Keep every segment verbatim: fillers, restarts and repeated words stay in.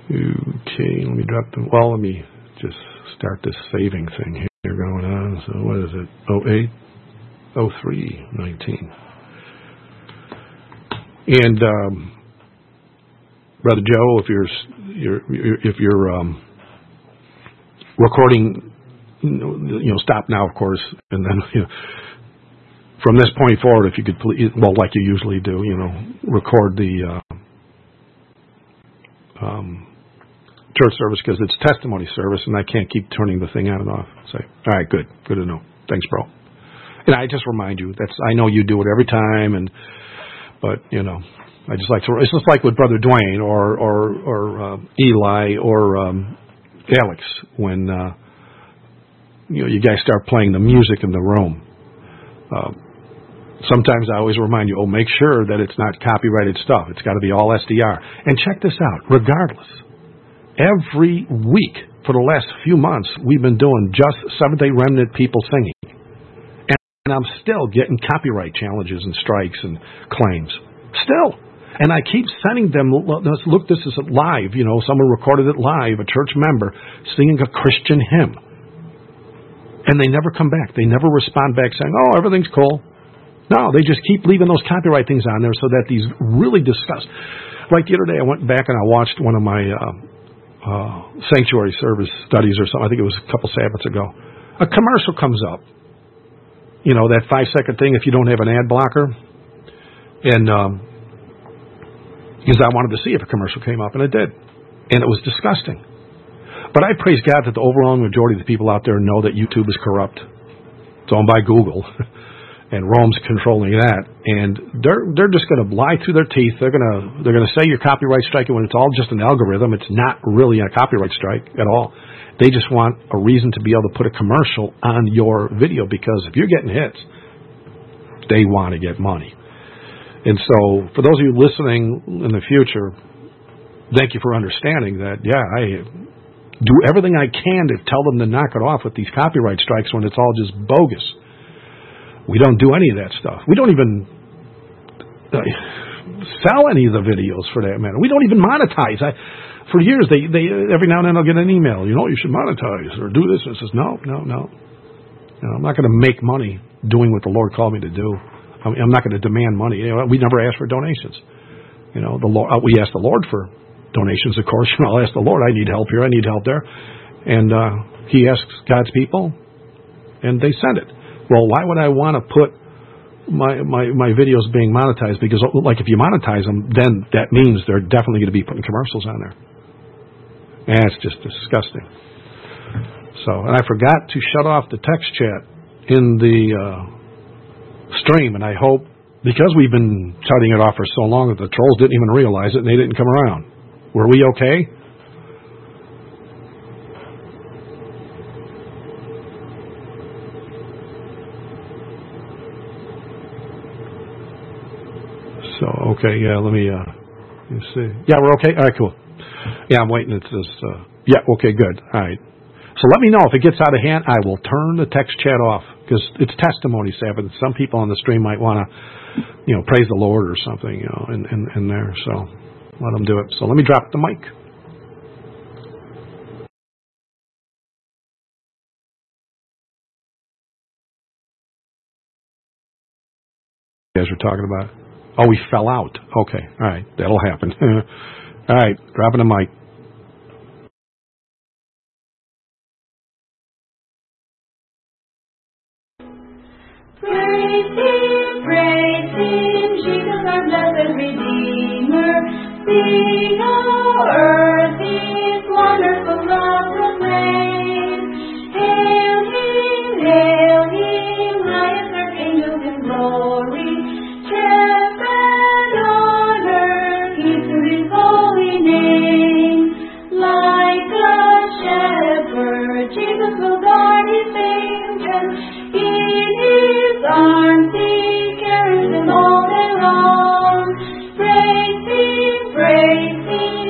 Okay, let me drop the, well, let me just start this saving thing here going on. So what is it? oh eight, oh three, nineteen. And, um, Brother Joe, if you're, you're if you're um, recording, you know, you know, stop now, of course, and then, you know, from this point forward, if you could please, well, like you usually do, you know, record the uh, um, church service, because it's testimony service, and I can't keep turning the thing on and off. Say, all right, good, good to know. Thanks, bro. And I just remind you, that's, I know you do it every time, and but you know, I just like to. It's just like with Brother Dwayne or or or uh, Eli or um, Alex when uh, you know you guys start playing the music in the room. Uh, sometimes I always remind you, oh, make sure that it's not copyrighted stuff. It's got to be all S D R. And check this out. Regardless, every week for the last few months, we've been doing just Seventh-day Remnant people singing. And I'm still getting copyright challenges and strikes and claims. Still. And I keep sending them, look, this is live. You know, someone recorded it live, a church member, singing a Christian hymn. And they never come back. They never respond back saying, oh, everything's cool. No, they just keep leaving those copyright things on there so that these really disgust. Like the other day, I went back and I watched one of my uh, uh, sanctuary service studies or something. I think it was a couple Sabbaths ago. A commercial comes up. You know, that five-second thing if you don't have an ad blocker. And um, because I wanted to see if a commercial came up, and it did. And it was disgusting. But I praise God that the overwhelming majority of the people out there know that YouTube is corrupt. It's owned by Google. And Rome's controlling that. And they're they're just going to lie through their teeth. They're going to they're going to say you're copyright striking when it's all just an algorithm. It's not really a copyright strike at all. They just want a reason to be able to put a commercial on your video, because if you're getting hits, they want to get money. And so for those of you listening in the future, thank you for understanding that, yeah, I do everything I can to tell them to knock it off with these copyright strikes when it's all just bogus. We don't do any of that stuff. We don't even sell any of the videos for that matter. We don't even monetize. I... For years, they, they every now and then I'll get an email, you know, you should monetize or do this. And it says, no, no, no. You know, I'm not going to make money doing what the Lord called me to do. I'm, I'm not going to demand money. You know, we never ask for donations. You know, the Lord, we ask the Lord for donations, of course. You know, I'll ask the Lord, I need help here, I need help there. And uh, He asks God's people, and they send it. Well, why would I want to put my, my, my videos being monetized? Because, like, if you monetize them, then that means they're definitely going to be putting commercials on there. And it's just disgusting. So, and I forgot to shut off the text chat in the uh, stream, and I hope, because we've been shutting it off for so long that the trolls didn't even realize it and they didn't come around. Were we okay? So, okay, yeah, let me, uh, let me see. Yeah, we're okay? All right, cool. Yeah, I'm waiting. It's this, uh, yeah, okay, good. All right. So let me know if it gets out of hand. I will turn the text chat off, because it's testimony Sabbath. Some people on the stream might want to, you know, praise the Lord or something, you know, in, in, in there. So let them do it. So let me drop the mic. You guys were talking about, oh, we fell out. Okay, all right, that'll happen. All right, dropping the mic. Praise Him, praise Him, Jesus our blessed Redeemer. Sing, O earth, His wonderful love proclaim. Hail Him, hail Him, highest archangels in glory. Strength and honor, keep to His holy name. Like a shepherd, Jesus will guard His angels. In His arms He carries them all day long. Praise Him, praise Him.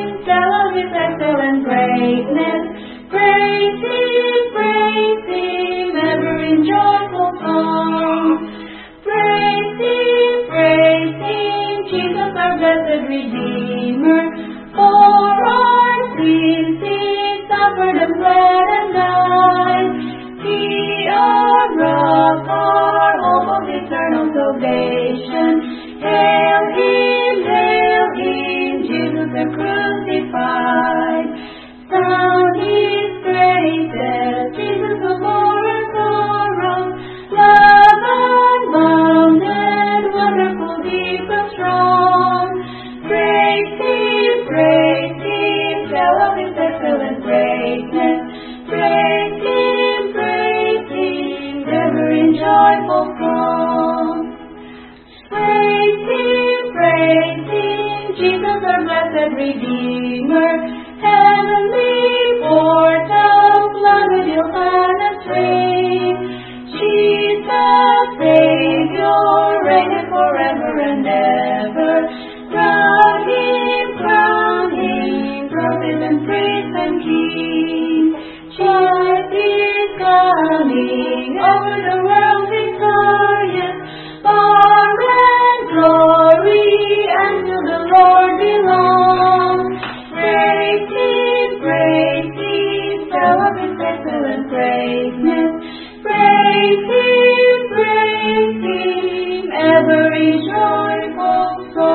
Praise Him, praise Him, tell of His excellent greatness. Praise Him, praise Him, ever in joyful song. Praise Him, praise Him, Jesus our blessed Redeemer. Heavenly portals, flooded your planet swing. Jesus, Savior, reigneth forever and ever. Crown Him, crown Him, prophet and priest and king. Jesus is coming, over the world victorious. Power and glory unto the Lord belong. Praise Him, praise Him, tell of His excellent greatness. Praise Him, praise Him, every joyful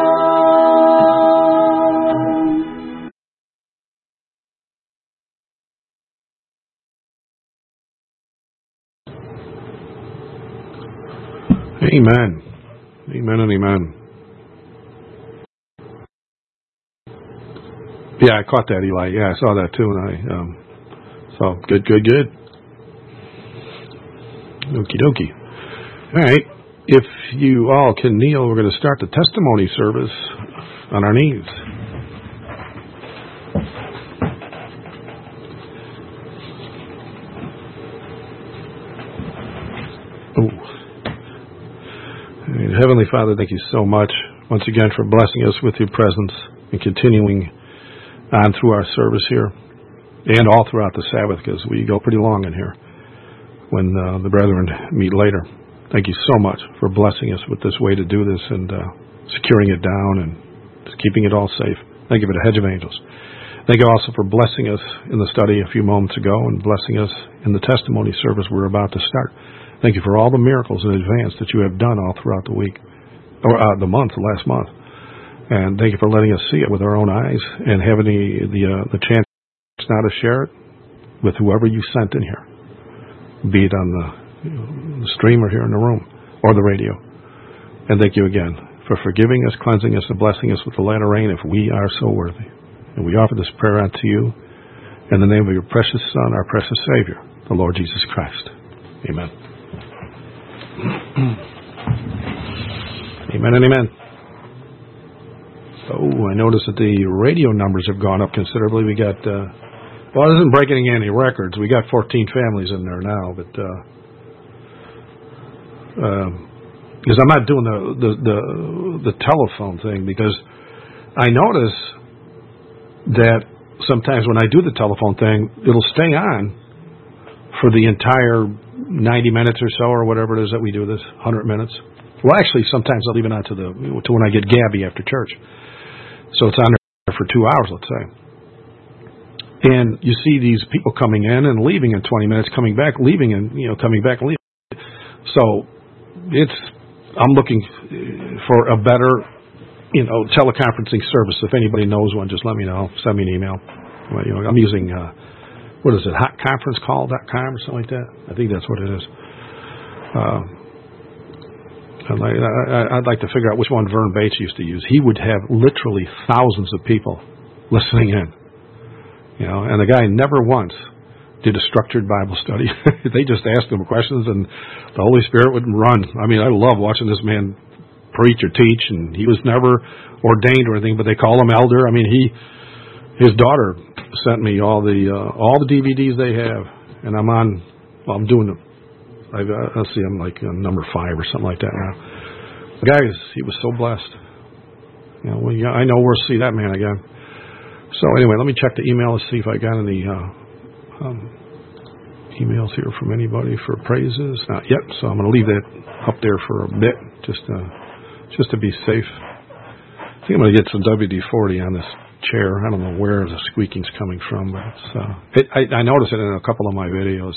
song. Amen. Amen and amen. Yeah, I caught that, Eli. Yeah, I saw that too. And I, um, so, good, good, good. Okie dokie. All right. If you all can kneel, we're going to start the testimony service on our knees. Oh. Heavenly Father, thank you so much once again for blessing us with your presence and continuing on through our service here and all throughout the Sabbath, because we go pretty long in here when uh, the brethren meet later. Thank you so much for blessing us with this way to do this and uh, securing it down and just keeping it all safe. Thank you for the hedge of angels. Thank you also for blessing us in the study a few moments ago and blessing us in the testimony service we're about to start. Thank you for all the miracles in advance that you have done all throughout the week, or uh, the month, the last month. And thank you for letting us see it with our own eyes and having the the, uh, the chance now to share it with whoever you sent in here, be it on the, you know, the stream or here in the room or the radio. And thank you again for forgiving us, cleansing us, and blessing us with the latter rain if we are so worthy. And we offer this prayer unto you in the name of your precious Son, our precious Savior, the Lord Jesus Christ. Amen. Amen and amen. Oh, I noticed that the radio numbers have gone up considerably. We got, uh, well, it isn't breaking any records. We got fourteen families in there now, but uh, uh, because I'm not doing the, the the the telephone thing, because I notice that sometimes when I do the telephone thing, it'll stay on for the entire ninety minutes or so, or whatever it is that we do this, one hundred minutes. Well, actually, sometimes I'll even out to the to when I get Gabby after church. So it's on there for two hours, let's say. And you see these people coming in and leaving in twenty minutes, coming back, leaving, and you know, coming back and leaving. So it's I'm looking for a better, you know, teleconferencing service. If anybody knows one, just let me know. Send me an email. Well, you know, I'm using uh, what is it, hot conference call dot com or something like that. I think that's what it is. Uh, I'd like, I'd like to figure out which one Vern Bates used to use. He would have literally thousands of people listening in, you know, and the guy never once did a structured Bible study. They just asked him questions, and the Holy Spirit would run. I mean, I love watching this man preach or teach, and he was never ordained or anything, but they call him elder. I mean, he, his daughter sent me all the uh, all the D V Ds they have, and I'm on. Well, I'm doing them. I, uh, let's see, I'm like uh, number five or something like that now. The guy, is, he was so blessed. You know, well, yeah, I know we'll see that man again. So anyway, let me check the email to see if I got any uh, um, emails here from anybody for praises. Not yet, so I'm going to leave that up there for a bit, just to, just to be safe. I think I'm going to get some W D forty on this chair. I don't know where the squeaking's coming from, but it's, uh, it, I, I noticed it in a couple of my videos.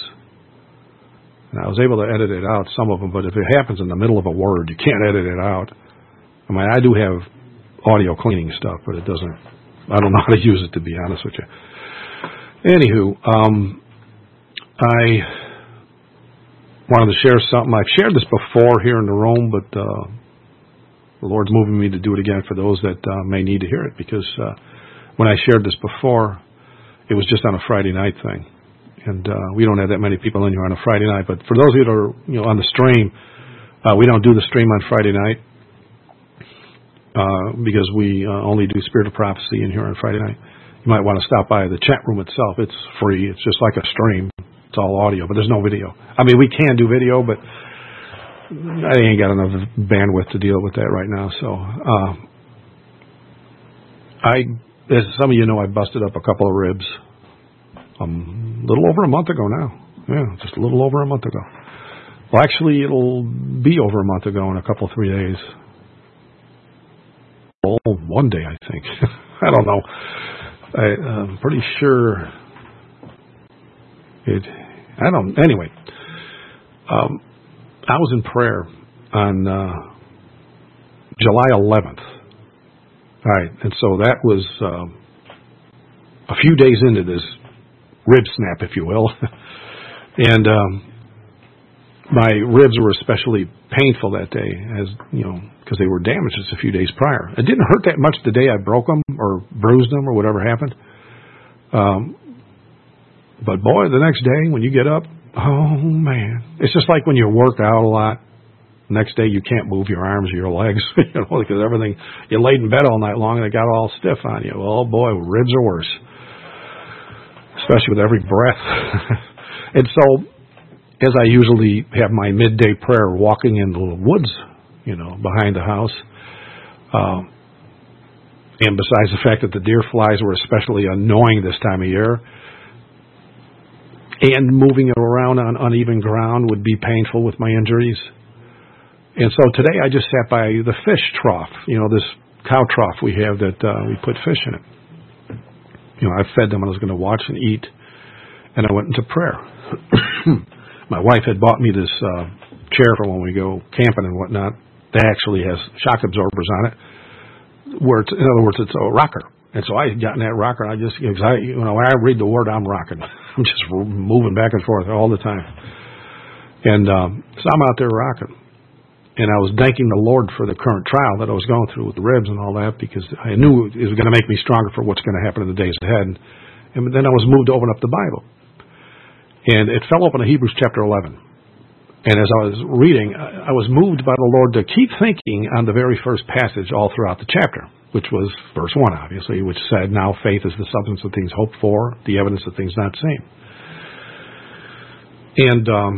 And I was able to edit it out, some of them, but if it happens in the middle of a word, you can't edit it out. I mean, I do have audio cleaning stuff, but it doesn't, I don't know how to use it, to be honest with you. Anywho, um, I wanted to share something. I've shared this before here in the room, but uh, The Lord's moving me to do it again for those that uh, may need to hear it, because uh, when I shared this before, it was just on a Friday night thing. And uh, we don't have that many people in here on a Friday night. But for those of you that are, you know, on the stream, uh, we don't do the stream on Friday night uh, because we uh, only do Spirit of Prophecy in here on Friday night. You might want to stop by the chat room itself. It's free. It's just like a stream. It's all audio, but there's no video. I mean, we can do video, but I ain't got enough bandwidth to deal with that right now. So uh, I, as some of you know, I busted up a couple of ribs a um, little over a month ago now. Yeah, just a little over a month ago. Well, actually, it'll be over a month ago in a couple, three days. Oh, one day, I think. I don't know. I, I'm pretty sure it, I don't, anyway. Um, I was in prayer on uh, July eleventh. All right, and so that was uh, a few days into this rib snap, if you will. And um, my ribs were especially painful that day, as you know, because they were damaged just a few days prior. It didn't hurt that much the day I broke them or bruised them or whatever happened. Um, but boy, the next day when you get up, oh man, it's just like when you work out a lot. Next day you can't move your arms or your legs, you know, because everything, you laid in bed all night long and it got all stiff on you. Well, oh boy, ribs are worse, especially with every breath. And so, as I usually have my midday prayer walking in the woods, you know, behind the house, uh, and besides the fact that the deer flies were especially annoying this time of year, and moving it around on uneven ground would be painful with my injuries. And so today I just sat by the fish trough, you know, this cow trough we have that uh, we put fish in it. You know, I fed them and I was going to watch and eat, and I went into prayer. My wife had bought me this uh, chair for when we go camping and whatnot. That actually has shock absorbers on it, where it's, in other words, it's a rocker. And so I had gotten that rocker, and I just, you know, I, you know, when I read the word, I'm rocking. I'm just moving back and forth all the time. And um, so I'm out there rocking. And I was thanking the Lord for the current trial that I was going through with the ribs and all that, because I knew it was going to make me stronger for what's going to happen in the days ahead. And then I was moved to open up the Bible. And it fell open to Hebrews chapter eleven. And as I was reading, I was moved by the Lord to keep thinking on the very first passage all throughout the chapter, which was verse one, obviously, which said, now faith is the substance of things hoped for, the evidence of things not seen. And um,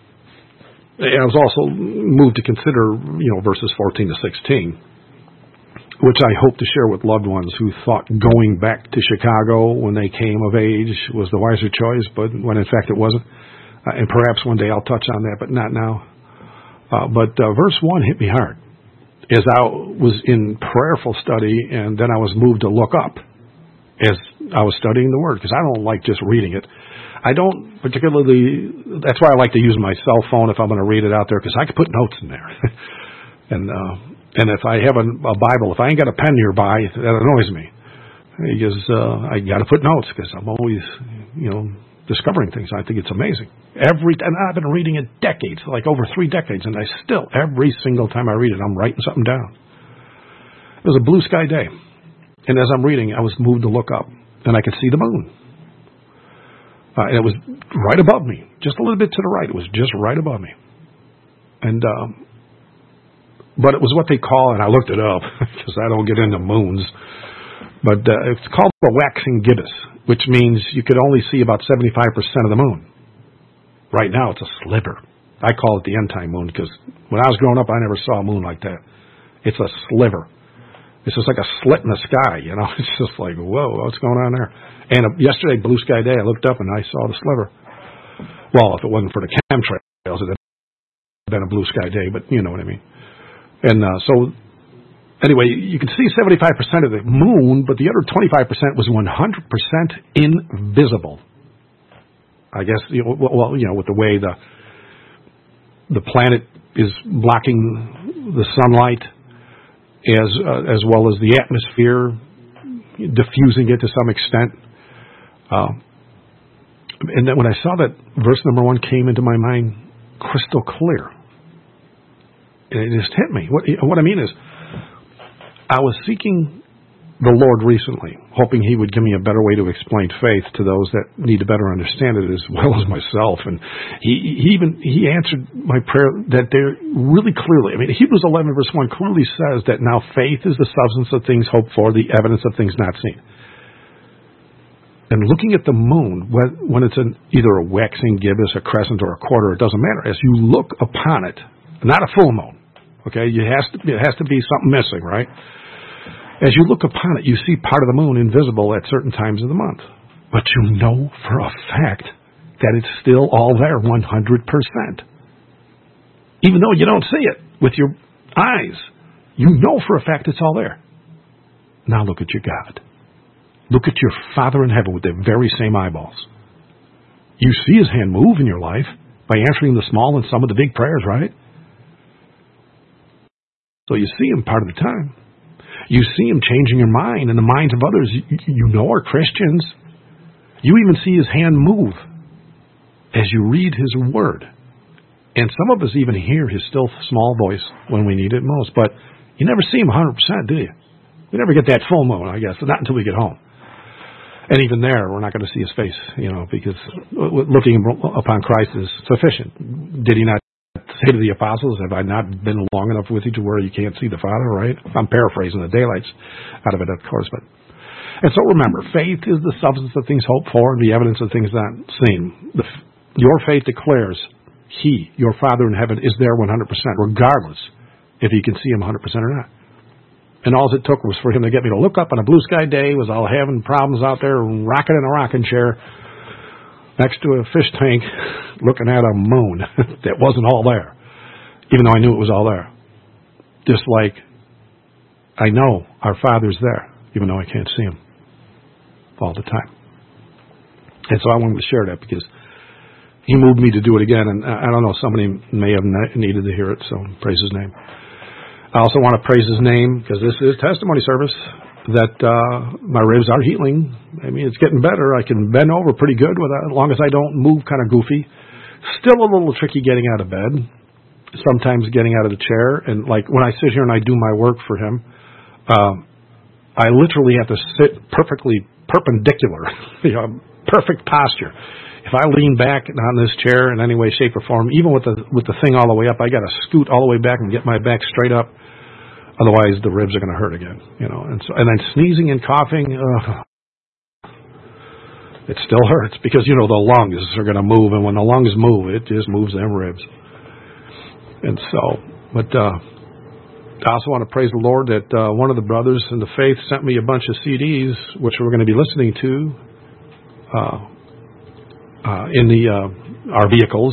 I was also moved to consider, you know, verses fourteen to sixteen, which I hope to share with loved ones who thought going back to Chicago when they came of age was the wiser choice, but when in fact it wasn't. Uh, and perhaps one day I'll touch on that, but not now. Uh, but uh, verse one hit me hard as I was in prayerful study, and then I was moved to look up as I was studying the Word, because I don't like just reading it. I don't particularly, that's why I like to use my cell phone if I'm going to read it out there, because I can put notes in there. and uh, and if I have a, a Bible, if I ain't got a pen nearby, that annoys me, because uh, I got to put notes, because I'm always, you know, discovering things. I think it's amazing. Every and I've been reading it decades, like over three decades, and I still, every single time I read it, I'm writing something down. It was a blue sky day, and as I'm reading, I was moved to look up, and I could see the moon. Uh, and it was right above me, just a little bit to the right. It was just right above me. And, um, but it was what they call, and I looked it up, because I don't get into moons, but uh, it's called the waxing gibbous, which means you could only see about seventy-five percent of the moon. Right now, it's a sliver. I call it the end-time moon, because when I was growing up, I never saw a moon like that. It's a sliver. It's just like a slit in the sky, you know. It's just like, whoa, what's going on there? And uh, yesterday, blue sky day, I looked up and I saw the sliver. Well, if it wasn't for the chemtrails, it would have been a blue sky day, but you know what I mean. And uh, so, anyway, you can see seventy-five percent of the moon, but the other twenty-five percent was one hundred percent invisible. I guess, you know, well, you know, with the way the the planet is blocking the sunlight, as uh, as well as the atmosphere, diffusing it to some extent. Uh, and then when I saw that, verse number one came into my mind crystal clear. And it just hit me. What, what I mean is, I was seeking the Lord recently, hoping He would give me a better way to explain faith to those that need to better understand it as well as myself. And He, he even He answered my prayer that they're really clearly. I mean, Hebrews eleven verse one clearly says that now faith is the substance of things hoped for, the evidence of things not seen. And looking at the moon, when, when it's an, either a waxing gibbous, a crescent, or a quarter, it doesn't matter. As you look upon it, not a full moon, okay, it has to, it has to be something missing, right? As you look upon it, you see part of the moon invisible at certain times of the month. But you know for a fact that it's still all there, one hundred percent. Even though you don't see it with your eyes, you know for a fact it's all there. Now look at your God. Look at your Father in heaven with the very same eyeballs. You see His hand move in your life by answering the small and some of the big prayers, right? So you see Him part of the time. You see Him changing your mind and the minds of others you know are Christians. You even see His hand move as you read His Word. And some of us even hear His still small voice when we need it most. But you never see Him one hundred percent, do you? We never get that full moon, I guess, not until we get home. And even there, we're not going to see His face, you know, because looking upon Christ is sufficient. Did He not say to the apostles, have I not been long enough with you to where you can't see the Father, right? I'm paraphrasing the daylights out of it, of course. But And so remember, faith is the substance of things hoped for and the evidence of things not seen. The, your faith declares He, your Father in heaven, is there one hundred percent, regardless if you can see Him one hundred percent or not. And all it took was for Him to get me to look up on a blue sky day, was all having problems out there, rocking in a rocking chair next to a fish tank, looking at a moon that wasn't all there, even though I knew it was all there. Just like I know our Father's there, even though I can't see Him all the time. And so I wanted to share that because He moved me to do it again, and I don't know, somebody may have needed to hear it, so praise His name. I also want to praise His name because this is testimony service, that uh, my ribs are healing. I mean, it's getting better. I can bend over pretty good with that, as long as I don't move kind of goofy. Still a little tricky getting out of bed, sometimes getting out of the chair. And like when I sit here and I do my work for Him, uh, I literally have to sit perfectly perpendicular, you know, perfect posture. If I lean back on this chair in any way, shape, or form, even with the with the thing all the way up, I got to scoot all the way back and get my back straight up. Otherwise, the ribs are going to hurt again, you know. And so, and then sneezing and coughing, uh, it still hurts because you know the lungs are going to move, and when the lungs move, it just moves them ribs. And so, but uh, I also want to praise the Lord that uh, one of the brothers in the faith sent me a bunch of C Ds, which we're going to be listening to uh, uh, in the uh, our vehicles.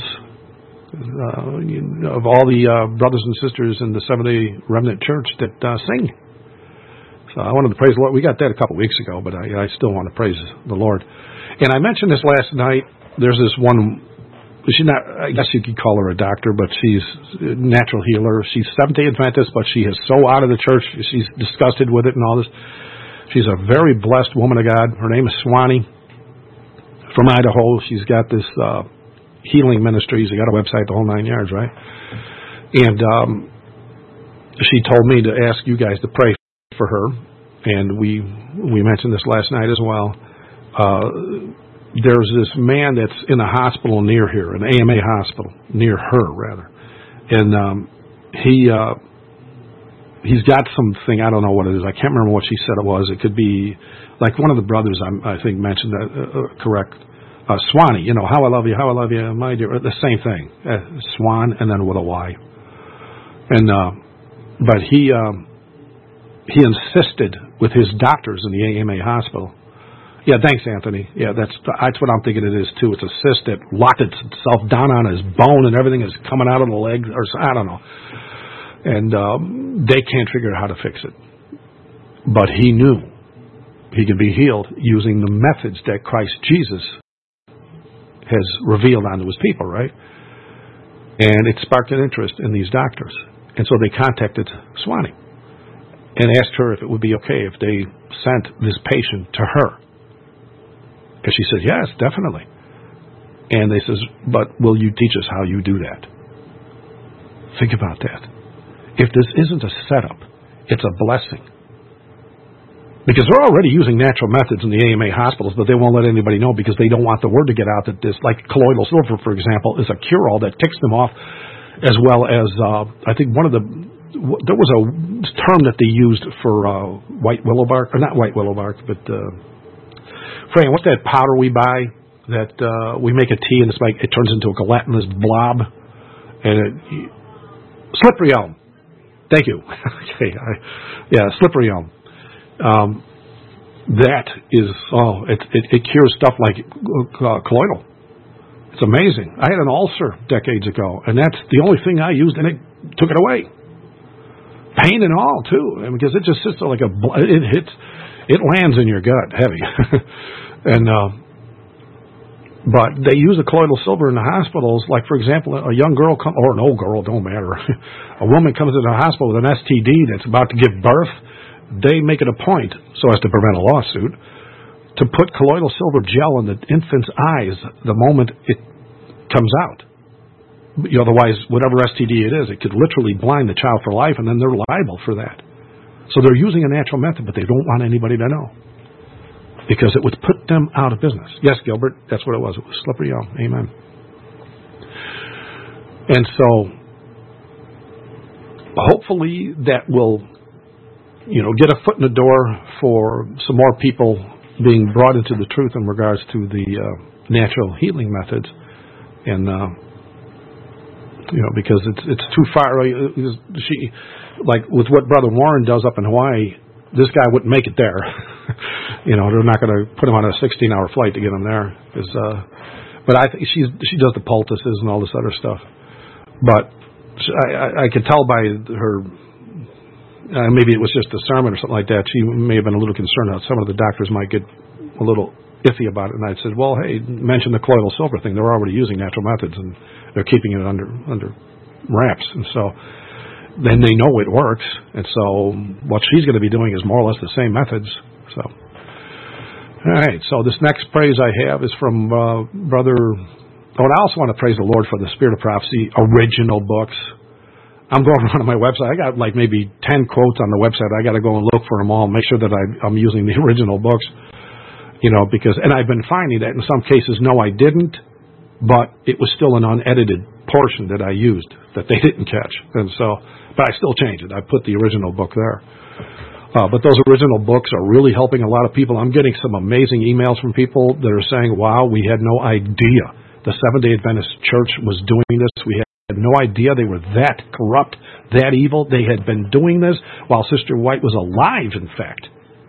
Uh, of all the uh, brothers and sisters in the Seventh-day Remnant Church that uh, sing. So I wanted to praise the Lord. We got that a couple of weeks ago, but I, I still want to praise the Lord. And I mentioned this last night. There's this one, she's not, I guess you could call her a doctor, but she's a natural healer. She's Seventh-day Adventist, but she is so out of the church. She's disgusted with it and all this. She's a very blessed woman of God. Her name is Swanee from Idaho. She's got this uh, healing ministries. They got a website, the whole nine yards, right? And um, she told me to ask you guys to pray for her. And we we mentioned this last night as well. Uh, there's this man that's in a hospital near here, an A M A hospital, near her, rather. And um, he, uh, he's got something, I don't know what it is. I can't remember what she said it was. It could be, like one of the brothers, I, I think, mentioned that, uh, correct. Uh, Swanee, you know, how I love you, how I love you, my dear, the same thing. Uh, Swan and then with a Y. And, uh, but he, um, he insisted with his doctors in the A M A hospital. Yeah, thanks, Anthony. Yeah, that's, that's what I'm thinking it is too. It's a cyst that locked itself down on his bone and everything is coming out of the leg, or I don't know. And, um, they can't figure out how to fix it. But he knew he could be healed using the methods that Christ Jesus has revealed onto His people, right? And it sparked an interest in these doctors. And so they contacted Swanee and asked her if it would be okay if they sent this patient to her. And she says, yes, definitely. And they says, but will you teach us how you do that? Think about that. If this isn't a setup, it's a blessing. Because they're already using natural methods in the A M A hospitals, but they won't let anybody know because they don't want the word to get out that this, like colloidal silver, for example, is a cure-all that ticks them off, as well as, uh, I think one of the, there was a term that they used for uh, white willow bark, or not white willow bark, but, uh, Fran, what's that powder we buy that uh, we make a tea and it's like, it turns into a gelatinous blob? And it, slippery elm. Thank you. okay, I, yeah, slippery elm. Um, that is, oh, it, it, it cures stuff like uh, colloidal. It's amazing. I had an ulcer decades ago, and that's the only thing I used, and it took it away. Pain and all, too, and because it just sits there like a, it hits, it lands in your gut heavy. and, uh, but they use the colloidal silver in the hospitals, like, for example, a young girl, come, or an old girl, don't matter. A woman comes into the hospital with an S T D that's about to give birth. They make it a point, so as to prevent a lawsuit, to put colloidal silver gel in the infant's eyes the moment it comes out. Otherwise, whatever S T D it is, it could literally blind the child for life, and then they're liable for that. So they're using a natural method, but they don't want anybody to know, because it would put them out of business. Yes, Gilbert, that's what it was. It was slippery elm. Amen. And so, hopefully that will, you know, get a foot in the door for some more people being brought into the truth in regards to the uh, natural healing methods, and uh, you know, because it's it's too far. She, like with what Brother Warren does up in Hawaii, this guy wouldn't make it there. you know, they're not going to put him on a sixteen-hour flight to get him there. Cause, uh, but I think she's she does the poultices and all this other stuff. But I, I, I could tell by her. Uh, maybe it was just a sermon or something like that. She may have been a little concerned that some of the doctors might get a little iffy about it. And I said, well, hey, mention the colloidal silver thing. They're already using natural methods, and they're keeping it under under wraps. And so then they know it works. And so what she's going to be doing is more or less the same methods. So, all right. So this next praise I have is from uh, Brother... Oh, and I also want to praise the Lord for the Spirit of Prophecy original books. I'm going around on my website. I got like maybe ten quotes on the website. I got to go and look for them all, make sure that I, I'm using the original books, you know, because, and I've been finding that in some cases, no, I didn't, but it was still an unedited portion that I used that they didn't catch. And so, but I still changed it. I put the original book there. Uh, but those original books are really helping a lot of people. I'm getting some amazing emails from people that are saying, wow, we had no idea the Seventh-day Adventist Church was doing this. We had had no idea they were that corrupt, that evil. They had been doing this while Sister White was alive, in fact.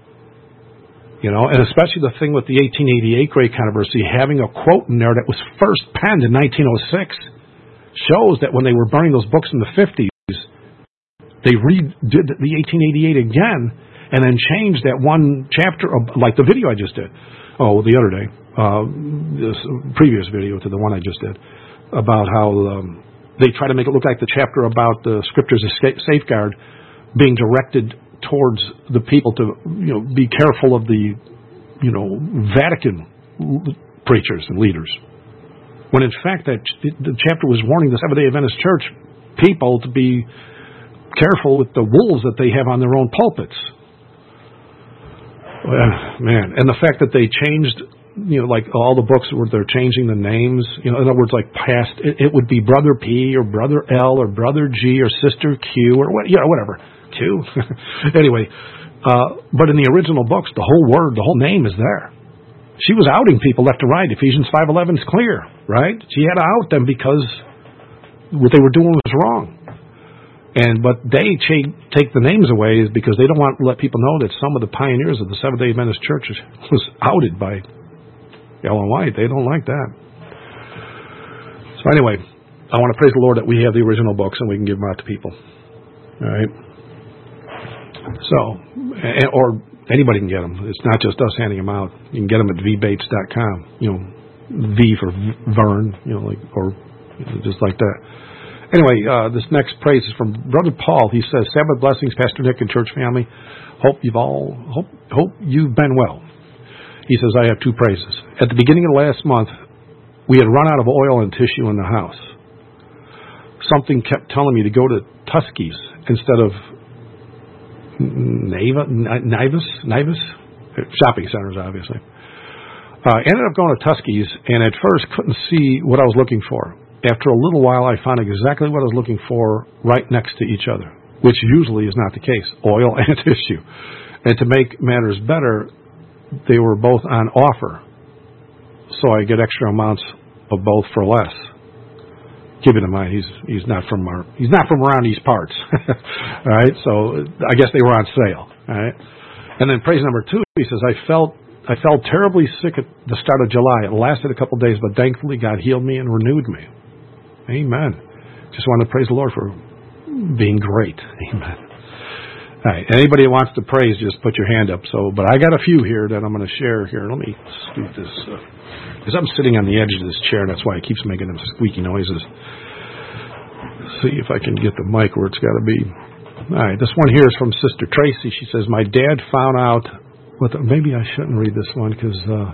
You know, and especially the thing with the eighteen eighty-eight Great Controversy, having a quote in there that was first penned in nineteen oh six, shows that when they were burning those books in the fifties, they redid the eighteen eighty-eight again, and then changed that one chapter, of, like the video I just did, oh, the other day, uh, this previous video to the one I just did, about how... Um, they try to make it look like the chapter about the Scriptures as safeguard being directed towards the people to, you know, be careful of the, you know, Vatican preachers and leaders. When in fact that the chapter was warning the Seventh-day Adventist Church people to be careful with the wolves that they have on their own pulpits. Uh, man, and the fact that they changed... you know, like all the books where they're changing the names, you know, in other words, like past, it, it would be Brother P or Brother L or Brother G or Sister Q or what, you know, whatever, Q. Anyway, uh, but in the original books, the whole word, the whole name is there. She was outing people left and right. Ephesians five eleven is clear, right? She had to out them because what they were doing was wrong. And but they ch- take the names away is because they don't want to let people know that some of the pioneers of the Seventh-day Adventist Church was outed by Ellen White. They don't like that. So anyway, I want to praise the Lord that we have the original books and we can give them out to people. All right. So, or anybody can get them. It's not just us handing them out. You can get them at v bates dot com. You know, V for Vern. You know, like or you know, just like that. Anyway, uh, this next praise is from Brother Paul. He says, "Sabbath blessings, Pastor Nick and church family. Hope you've all hope hope you've been well." He says, I have two praises. At the beginning of last month, we had run out of oil and tissue in the house. Something kept telling me to go to Tuskie's instead of Nava, Nivus, Nivus, shopping centers, obviously. Uh, ended up going to Tuskie's, and at first couldn't see what I was looking for. After a little while, I found exactly what I was looking for right next to each other, which usually is not the case, oil and tissue. And to make matters better, they were both on offer, so I get extra amounts of both for less. Keep it in mind, he's he's not from our he's not from around these parts. All right, so I guess they were on sale. All right, and then praise number two, he says, I felt I felt terribly sick at the start of July. It lasted a couple of days, but thankfully God healed me and renewed me. Amen. Just wanted to praise the Lord for being great. Amen. All right, anybody that wants to praise, just put your hand up. So, but I got a few here that I'm going to share here. Let me scoot this, because uh, I'm sitting on the edge of this chair, and that's why it keeps making them squeaky noises. Let's see if I can get the mic where it's got to be. All right, this one here is from Sister Tracy. She says, my dad found out, what the, maybe I shouldn't read this one, because, uh,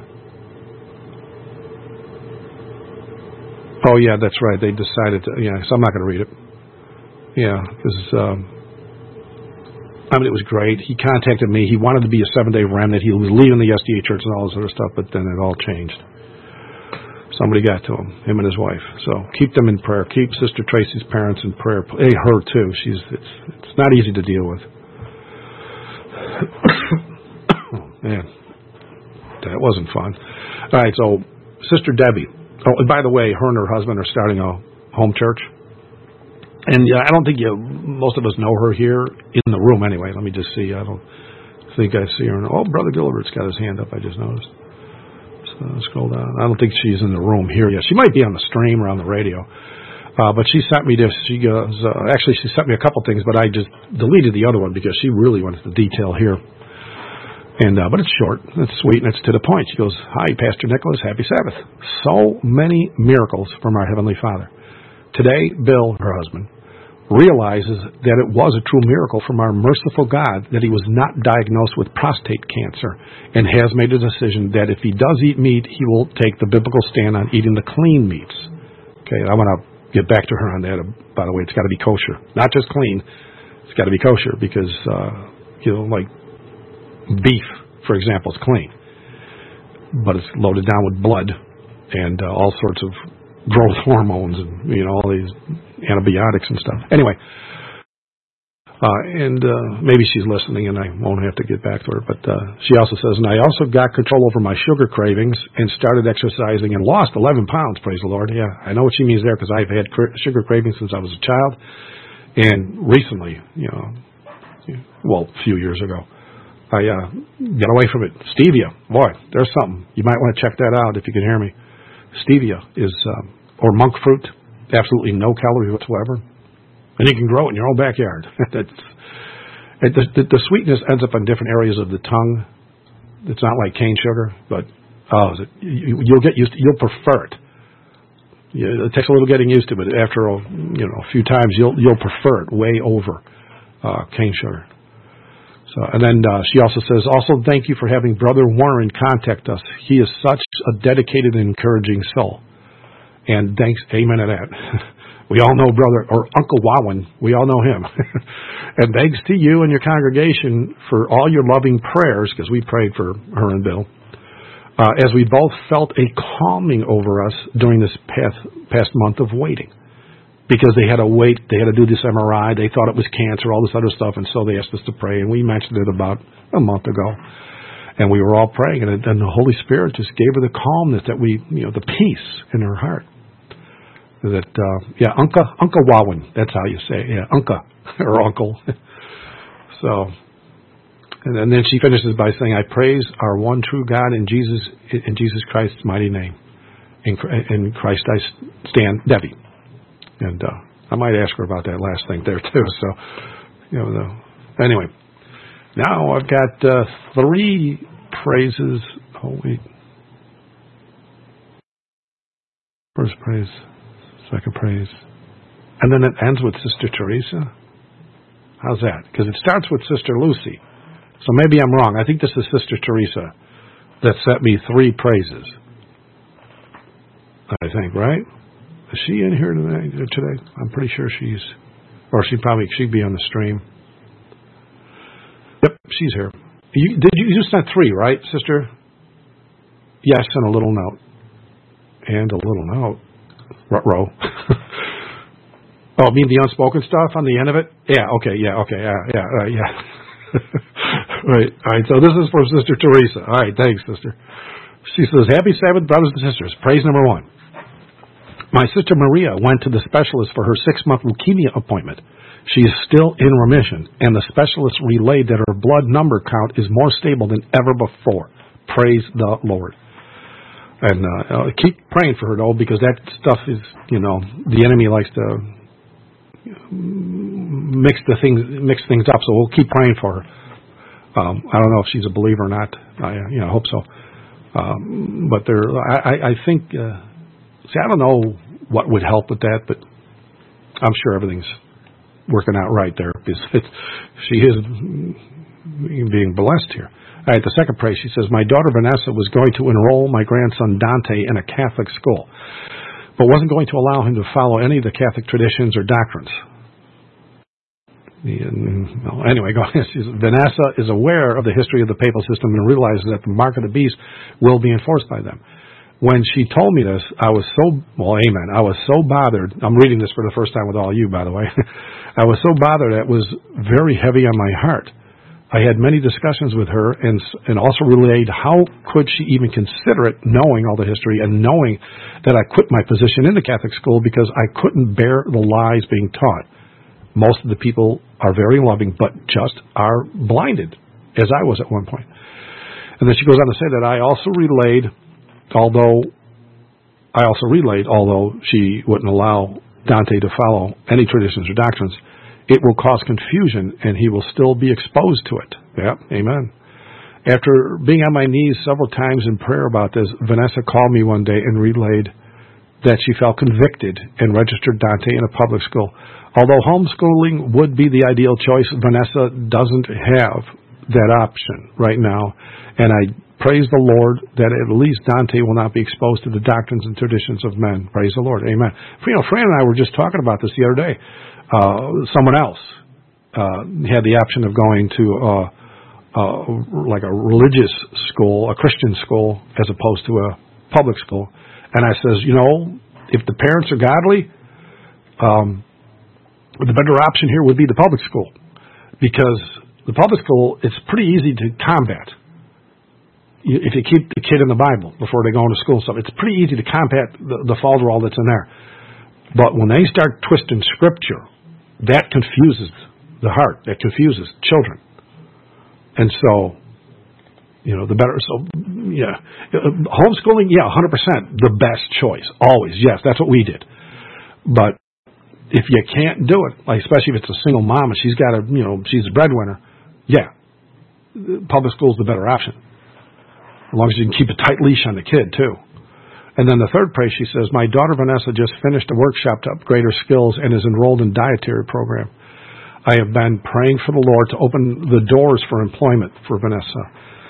oh, yeah, that's right. They decided to, yeah, so I'm not going to read it. Yeah, because, um, I mean, it was great. He contacted me. He wanted to be a seven-day remnant. He was leaving the S D A church and all this other stuff, but then it all changed. Somebody got to him, him and his wife. So keep them in prayer. Keep Sister Tracy's parents in prayer. Hey, her too. She's it's it's not easy to deal with. Oh, man, that wasn't fun. All right, so Sister Debbie. Oh, and by the way, her and her husband are starting a home church. And uh, I don't think you, most of us know her here in the room anyway. Let me just see. I don't think I see her. Oh, Brother Gilbert's got his hand up, I just noticed. So scroll down. I don't think she's in the room here yet. She might be on the stream or on the radio. Uh, but she sent me this. She goes, uh, actually, she sent me a couple things, but I just deleted the other one because she really went into detail here. And uh, but it's short, it's sweet, and it's to the point. She goes, hi, Pastor Nicholas, happy Sabbath. So many miracles from our Heavenly Father. Today, Bill, her husband, realizes that it was a true miracle from our merciful God that he was not diagnosed with prostate cancer and has made a decision that if he does eat meat, he will take the biblical stand on eating the clean meats. Okay, I want to get back to her on that. By the way, it's got to be kosher. Not just clean. It's got to be kosher because, uh, you know, like beef, for example, is clean. But it's loaded down with blood and uh, all sorts of growth hormones and, you know, all these antibiotics and stuff. Anyway, uh, and uh, maybe she's listening and I won't have to get back to her, but uh, she also says, and I also got control over my sugar cravings and started exercising and lost eleven pounds, praise the Lord. Yeah, I know what she means there because I've had cra- sugar cravings since I was a child. And recently, you know, well, a few years ago, I uh, got away from it. Stevia, boy, there's something. You might want to check that out if you can hear me. Stevia is, um, or monk fruit, absolutely no calories whatsoever. And you can grow it in your own backyard. That's, it, the, the sweetness ends up in different areas of the tongue. It's not like cane sugar, but oh, it, you, you'll get used to, you'll prefer it. Yeah, it takes a little getting used to, but after a, you know, a few times, you'll you'll prefer it way over uh, cane sugar. So, and then uh, she also says, also thank you for having Brother Warren contact us. He is such a dedicated and encouraging soul. And thanks, amen to that. We all know Brother, or Uncle Warren, we all know him. And thanks to you and your congregation for all your loving prayers, because we prayed for her and Bill, uh, as we both felt a calming over us during this past, past month of waiting. Because they had to wait, they had to do this M R I, they thought it was cancer, all this other stuff, and so they asked us to pray, and we mentioned it about a month ago. And we were all praying, and then the Holy Spirit just gave her the calmness that we, you know, the peace in her heart. That, uh, yeah, Uncle, Uncle Wawan, that's how you say it, yeah, Uncle, or Uncle. So, and, and then she finishes by saying, I praise our one true God in Jesus, in Jesus Christ's mighty name. In, in Christ I stand, Debbie. And uh, I might ask her about that last thing there, too. So, you know, the, anyway. Now I've got uh, three praises. Oh, wait. First praise, second praise. And then it ends with Sister Teresa. How's that? Because it starts with Sister Lucy. So maybe I'm wrong. I think this is Sister Teresa that sent me three praises. I think, right? Is she in here today? Today? I'm pretty sure she's, or she probably, she'd be on the stream. she's here. You, did you, you sent three, right, sister? Yes, and a little note. And a little note. Ruh-roh. Oh, I mean the unspoken stuff on the end of it? Yeah, okay, yeah, okay, yeah, yeah, uh, yeah. Right, all right, so this is for Sister Teresa. All right, thanks, sister. She says, Happy Sabbath, brothers and sisters. Praise number one. My sister Maria went to the specialist for her six-month leukemia appointment. She is still in remission, and the specialist relayed that her blood number count is more stable than ever before. Praise the Lord. And uh, uh, keep praying for her, though, because that stuff is, you know, the enemy likes to mix the things, mix things up. So we'll keep praying for her. Um, I don't know if she's a believer or not. I, you know, I hope so. Um, but there, I, I, I think. Uh, see, I don't know what would help with that, but I'm sure everything's working out right there. Because it's, she is being blessed here. All right, the second praise, she says, my daughter Vanessa was going to enroll my grandson Dante in a Catholic school, but wasn't going to allow him to follow any of the Catholic traditions or doctrines. Well, anyway, go ahead. Vanessa is aware of the history of the papal system and realizes that the mark of the beast will be enforced by them. When she told me this, I was so, well, amen, I was so bothered. I'm reading this for the first time with all you, by the way. I was so bothered that it was very heavy on my heart. I had many discussions with her and and also relayed how could she even consider it, knowing all the history and knowing that I quit my position in the Catholic school because I couldn't bear the lies being taught. Most of the people are very loving, but just are blinded, as I was at one point. And then she goes on to say that I also relayed, although I also relayed, although she wouldn't allow Dante to follow any traditions or doctrines, it will cause confusion, and he will still be exposed to it. Yeah, amen. After being on my knees several times in prayer about this, Vanessa called me one day and relayed that she felt convicted and registered Dante in a public school. Although homeschooling would be the ideal choice, Vanessa doesn't have that option right now, and I praise the Lord that at least Dante will not be exposed to the doctrines and traditions of men. Praise the Lord. Amen. You know, Fran and I were just talking about this the other day. Uh, someone else uh, had the option of going to uh, uh, like a religious school, a Christian school, as opposed to a public school. And I says, you know, if the parents are godly, um, the better option here would be the public school, because the public school, it's pretty easy to combat. If you keep the kid in the Bible before they go into school and stuff, it's pretty easy to combat the, the falderall that's in there. But when they start twisting Scripture, that confuses the heart. That confuses children. And so, you know, the better, so, yeah. Homeschooling, yeah, one hundred percent the best choice. Always, yes, that's what we did. But if you can't do it, like especially if it's a single mom and she's got a, you know, she's a breadwinner, yeah, public school's the better option. As long as you can keep a tight leash on the kid, too. And then the third praise, she says, my daughter Vanessa just finished a workshop to upgrade her skills and is enrolled in dietary program. I have been praying for the Lord to open the doors for employment for Vanessa.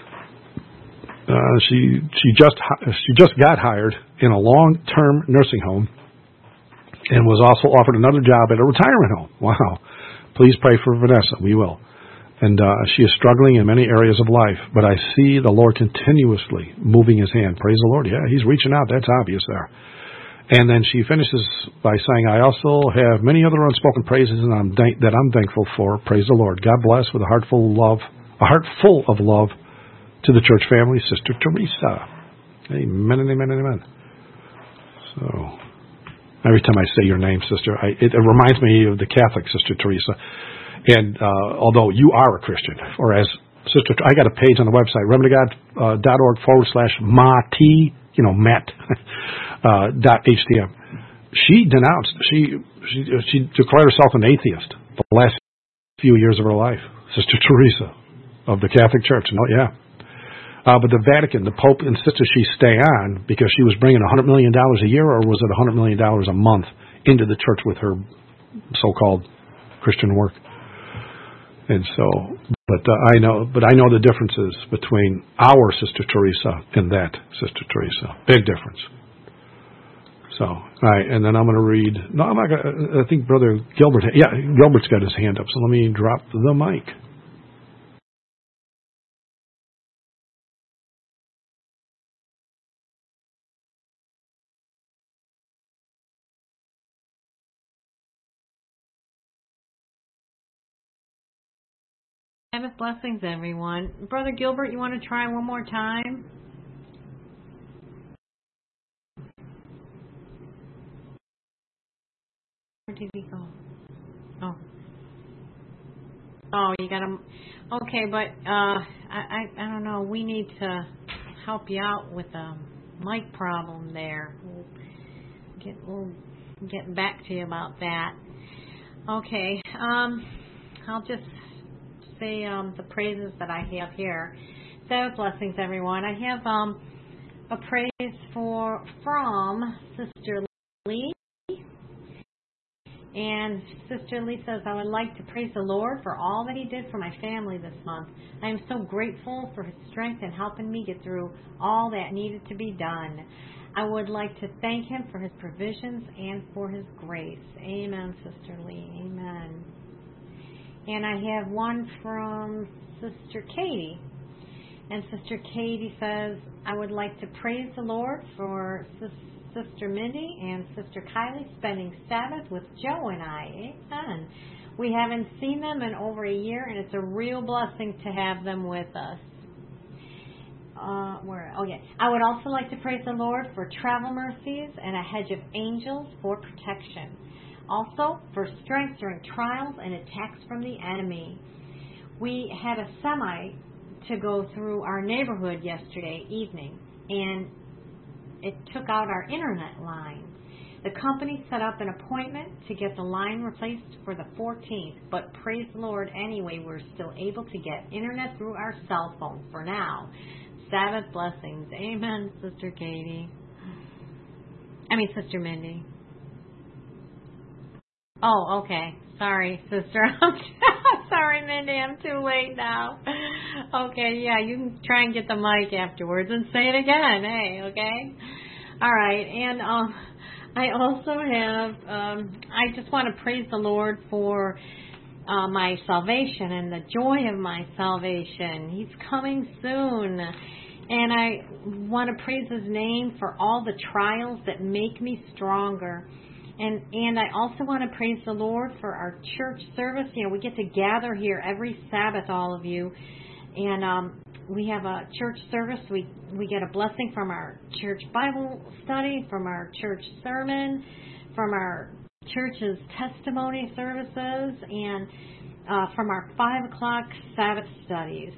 Uh, she she just she just got hired in a long-term nursing home and was also offered another job at a retirement home. Wow. Please pray for Vanessa. We will. And uh, she is struggling in many areas of life, but I see the Lord continuously moving His hand. Praise the Lord. Yeah, He's reaching out. That's obvious there. And then she finishes by saying, I also have many other unspoken praises and I'm thank- that I'm thankful for. Praise the Lord. God bless with a heart full of love, a heart full of love to the church family, Sister Teresa. Amen and amen and amen. So every time I say your name, sister, I, it, it reminds me of the Catholic Sister Teresa. And uh, although you are a Christian, or as Sister, I got a page on the website, remedy god dot org forward slash Mati, you know, Matt, uh, dot H T M. She denounced, she, she she declared herself an atheist the last few years of her life. Sister Teresa of the Catholic Church. No, yeah. Uh, but the Vatican, the Pope insisted she stay on because she was bringing one hundred million dollars a year, or was it one hundred million dollars a month into the church with her so-called Christian work. And so, but uh, I know, but I know the differences between our Sister Teresa and that Sister Teresa. Big difference. So, all right, and then I'm going to read. No, I'm not going to. I think Brother Gilbert. Yeah, Gilbert's got his hand up. So let me drop the mic. Sabbath blessings, everyone. Brother Gilbert, you want to try one more time? Where did he go? Oh. Oh, you got to... Okay, but uh, I, I I don't know. We need to help you out with a mic problem there. We'll get, we'll get back to you about that. Okay. Um, I'll just say um, the praises that I have here. Sabbath blessings, everyone. I have um, a praise for from Sister Lee. And Sister Lee says, I would like to praise the Lord for all that He did for my family this month. I am so grateful for His strength in helping me get through all that needed to be done. I would like to thank Him for His provisions and for His grace. Amen, Sister Lee. Amen. And I have one from Sister Katie. And Sister Katie says, I would like to praise the Lord for Sister Sister Mindy and Sister Kylie spending Sabbath with Joe and I. Amen. We haven't seen them in over a year, and it's a real blessing to have them with us. Uh, where? Oh, yeah. I would also like to praise the Lord for travel mercies and a hedge of angels for protection. Also, for strength during trials and attacks from the enemy. We had a semi to go through our neighborhood yesterday evening, and it took out our internet line. The company set up an appointment to get the line replaced for the fourteenth, but praise the Lord anyway, we're still able to get internet through our cell phone for now. Sabbath blessings. Amen, Sister Katie. I mean, Sister Mindy. Oh, okay. Sorry, Sister. Sorry, Mindy, I'm too late now. Okay, yeah, you can try and get the mic afterwards and say it again, hey, okay? All right, and um, I also have, um, I just want to praise the Lord for uh, my salvation and the joy of my salvation. He's coming soon, and I want to praise His name for all the trials that make me stronger. And and I also want to praise the Lord for our church service. You know, we get to gather here every Sabbath, all of you. And um, we have a church service. We, we get a blessing from our church Bible study, from our church sermon, from our church's testimony services, and uh, from our five o'clock Sabbath studies.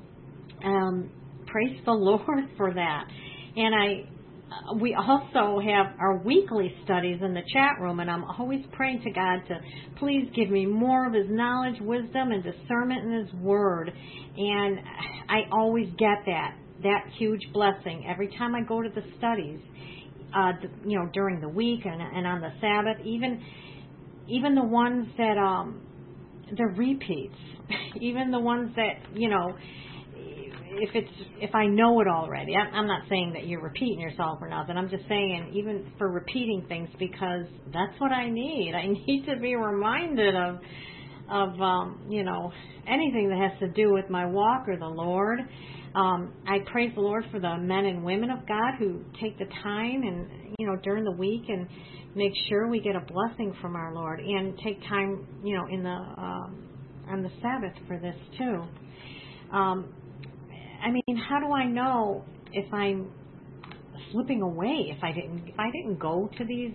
Um, praise the Lord for that. And I... We also have our weekly studies in the chat room, and I'm always praying to God to please give me more of His knowledge, wisdom, and discernment in His Word. And I always get that, that huge blessing every time I go to the studies, uh, you know, during the week and, and on the Sabbath, even even the ones that, um, they're repeats, even the ones that, you know, if it's if I know it already. I'm not saying that you're repeating yourself or nothing. I'm just saying even for repeating things, because that's what I need. I need to be reminded of of um, you know, anything that has to do with my walk or the Lord. Um, I praise the Lord for the men and women of God who take the time and, you know, during the week and make sure we get a blessing from our Lord, and take time, you know, in the um, on the Sabbath for this too. Um, I mean, how do I know if I'm slipping away? If I didn't, if I didn't go to these,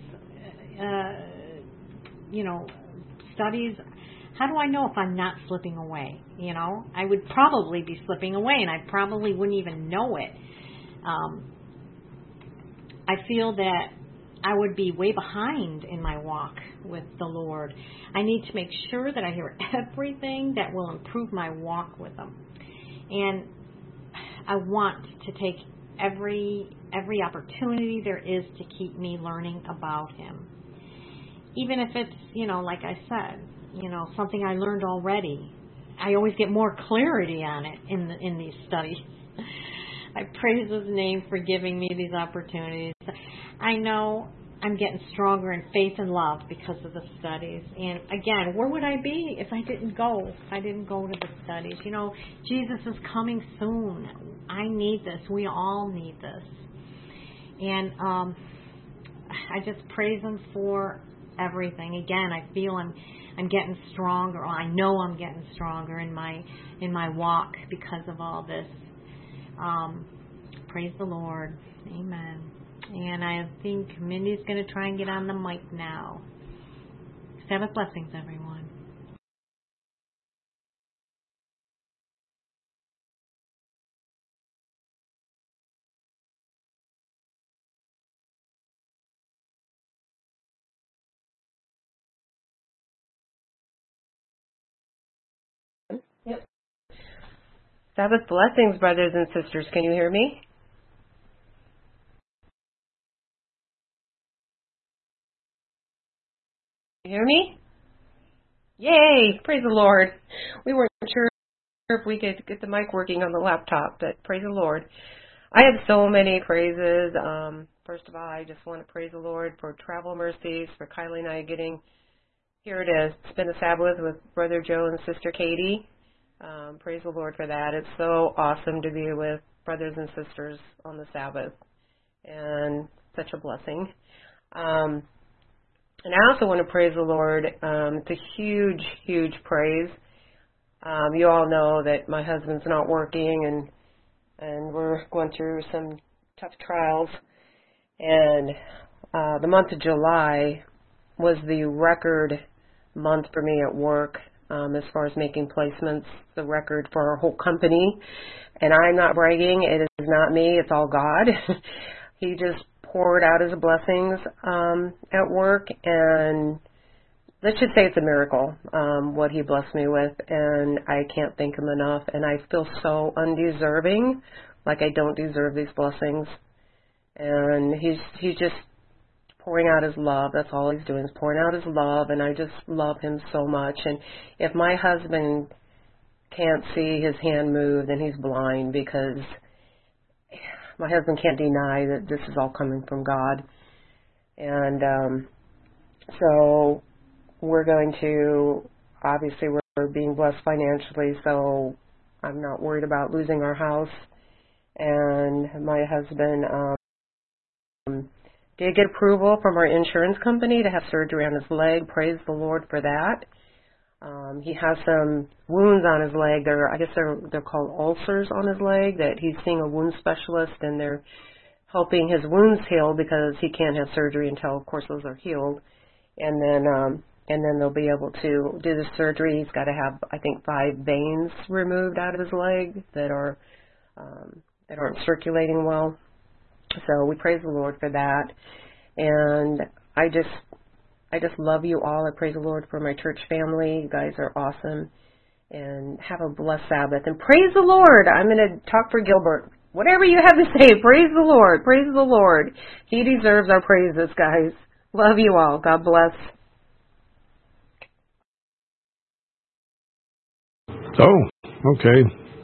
uh, you know, studies, how do I know if I'm not slipping away? You know, I would probably be slipping away, and I probably wouldn't even know it. Um, I feel that I would be way behind in my walk with the Lord. I need to make sure that I hear everything that will improve my walk with Him, and I want to take every every opportunity there is to keep me learning about Him. Even if it's, you know, like I said, you know, something I learned already. I always get more clarity on it in the, in these studies. I praise His name for giving me these opportunities. I know I'm getting stronger in faith and love because of the studies. And again, where would I be if I didn't go? If I didn't go to the studies? You know, Jesus is coming soon. I need this. We all need this. And um, I just praise Him for everything. Again, I feel I'm I'm getting stronger. Or I know I'm getting stronger in my in my walk because of all this. Um, praise the Lord. Amen. And I think Mindy's going to try and get on the mic now. Sabbath blessings, everyone. Yep. Sabbath blessings, brothers and sisters. Can you hear me? You hear me? Yay! Praise the Lord. We weren't sure if we could get the mic working on the laptop, but praise the Lord. I have so many praises. Um, first of all, I just want to praise the Lord for travel mercies, for Kylie and I getting here to spend the Sabbath with Brother Joe and Sister Katie. Um, praise the Lord for that. It's so awesome to be with brothers and sisters on the Sabbath, and such a blessing. Um, and I also want to praise the Lord. Um, it's a huge, huge praise. Um, you all know that my husband's not working, and and we're going through some tough trials. And uh, the month of July was the record month for me at work. Um, as far as making placements, the record for our whole company. And I'm not bragging. It is not me. It's all God. He just poured out his blessings um, at work. And let's just say it's a miracle, um, what he blessed me with. And I can't thank him enough. And I feel so undeserving, like I don't deserve these blessings. And he's he's just pouring out his love. That's all he's doing is pouring out his love, and I just love him so much. And if my husband can't see his hand move, then he's blind, because my husband can't deny that this is all coming from God. And um, so we're going to, obviously we're being blessed financially, so I'm not worried about losing our house. And my husband um, did get approval from our insurance company to have surgery on his leg. Praise the Lord for that. Um, he has some wounds on his leg. They're, I guess they're they're called ulcers on his leg. That he's seeing a wound specialist, and they're helping his wounds heal, because he can't have surgery until, of course, those are healed. And then um, and then they'll be able to do the surgery. He's got to have, I think, five veins removed out of his leg that are um, that aren't circulating well. So we praise the Lord for that. And I just I just love you all. I praise the Lord for my church family. You guys are awesome. And have a blessed Sabbath. And praise the Lord. I'm going to talk for Gilbert. Whatever you have to say, praise the Lord. Praise the Lord. He deserves our praises, guys. Love you all. God bless. Oh, okay.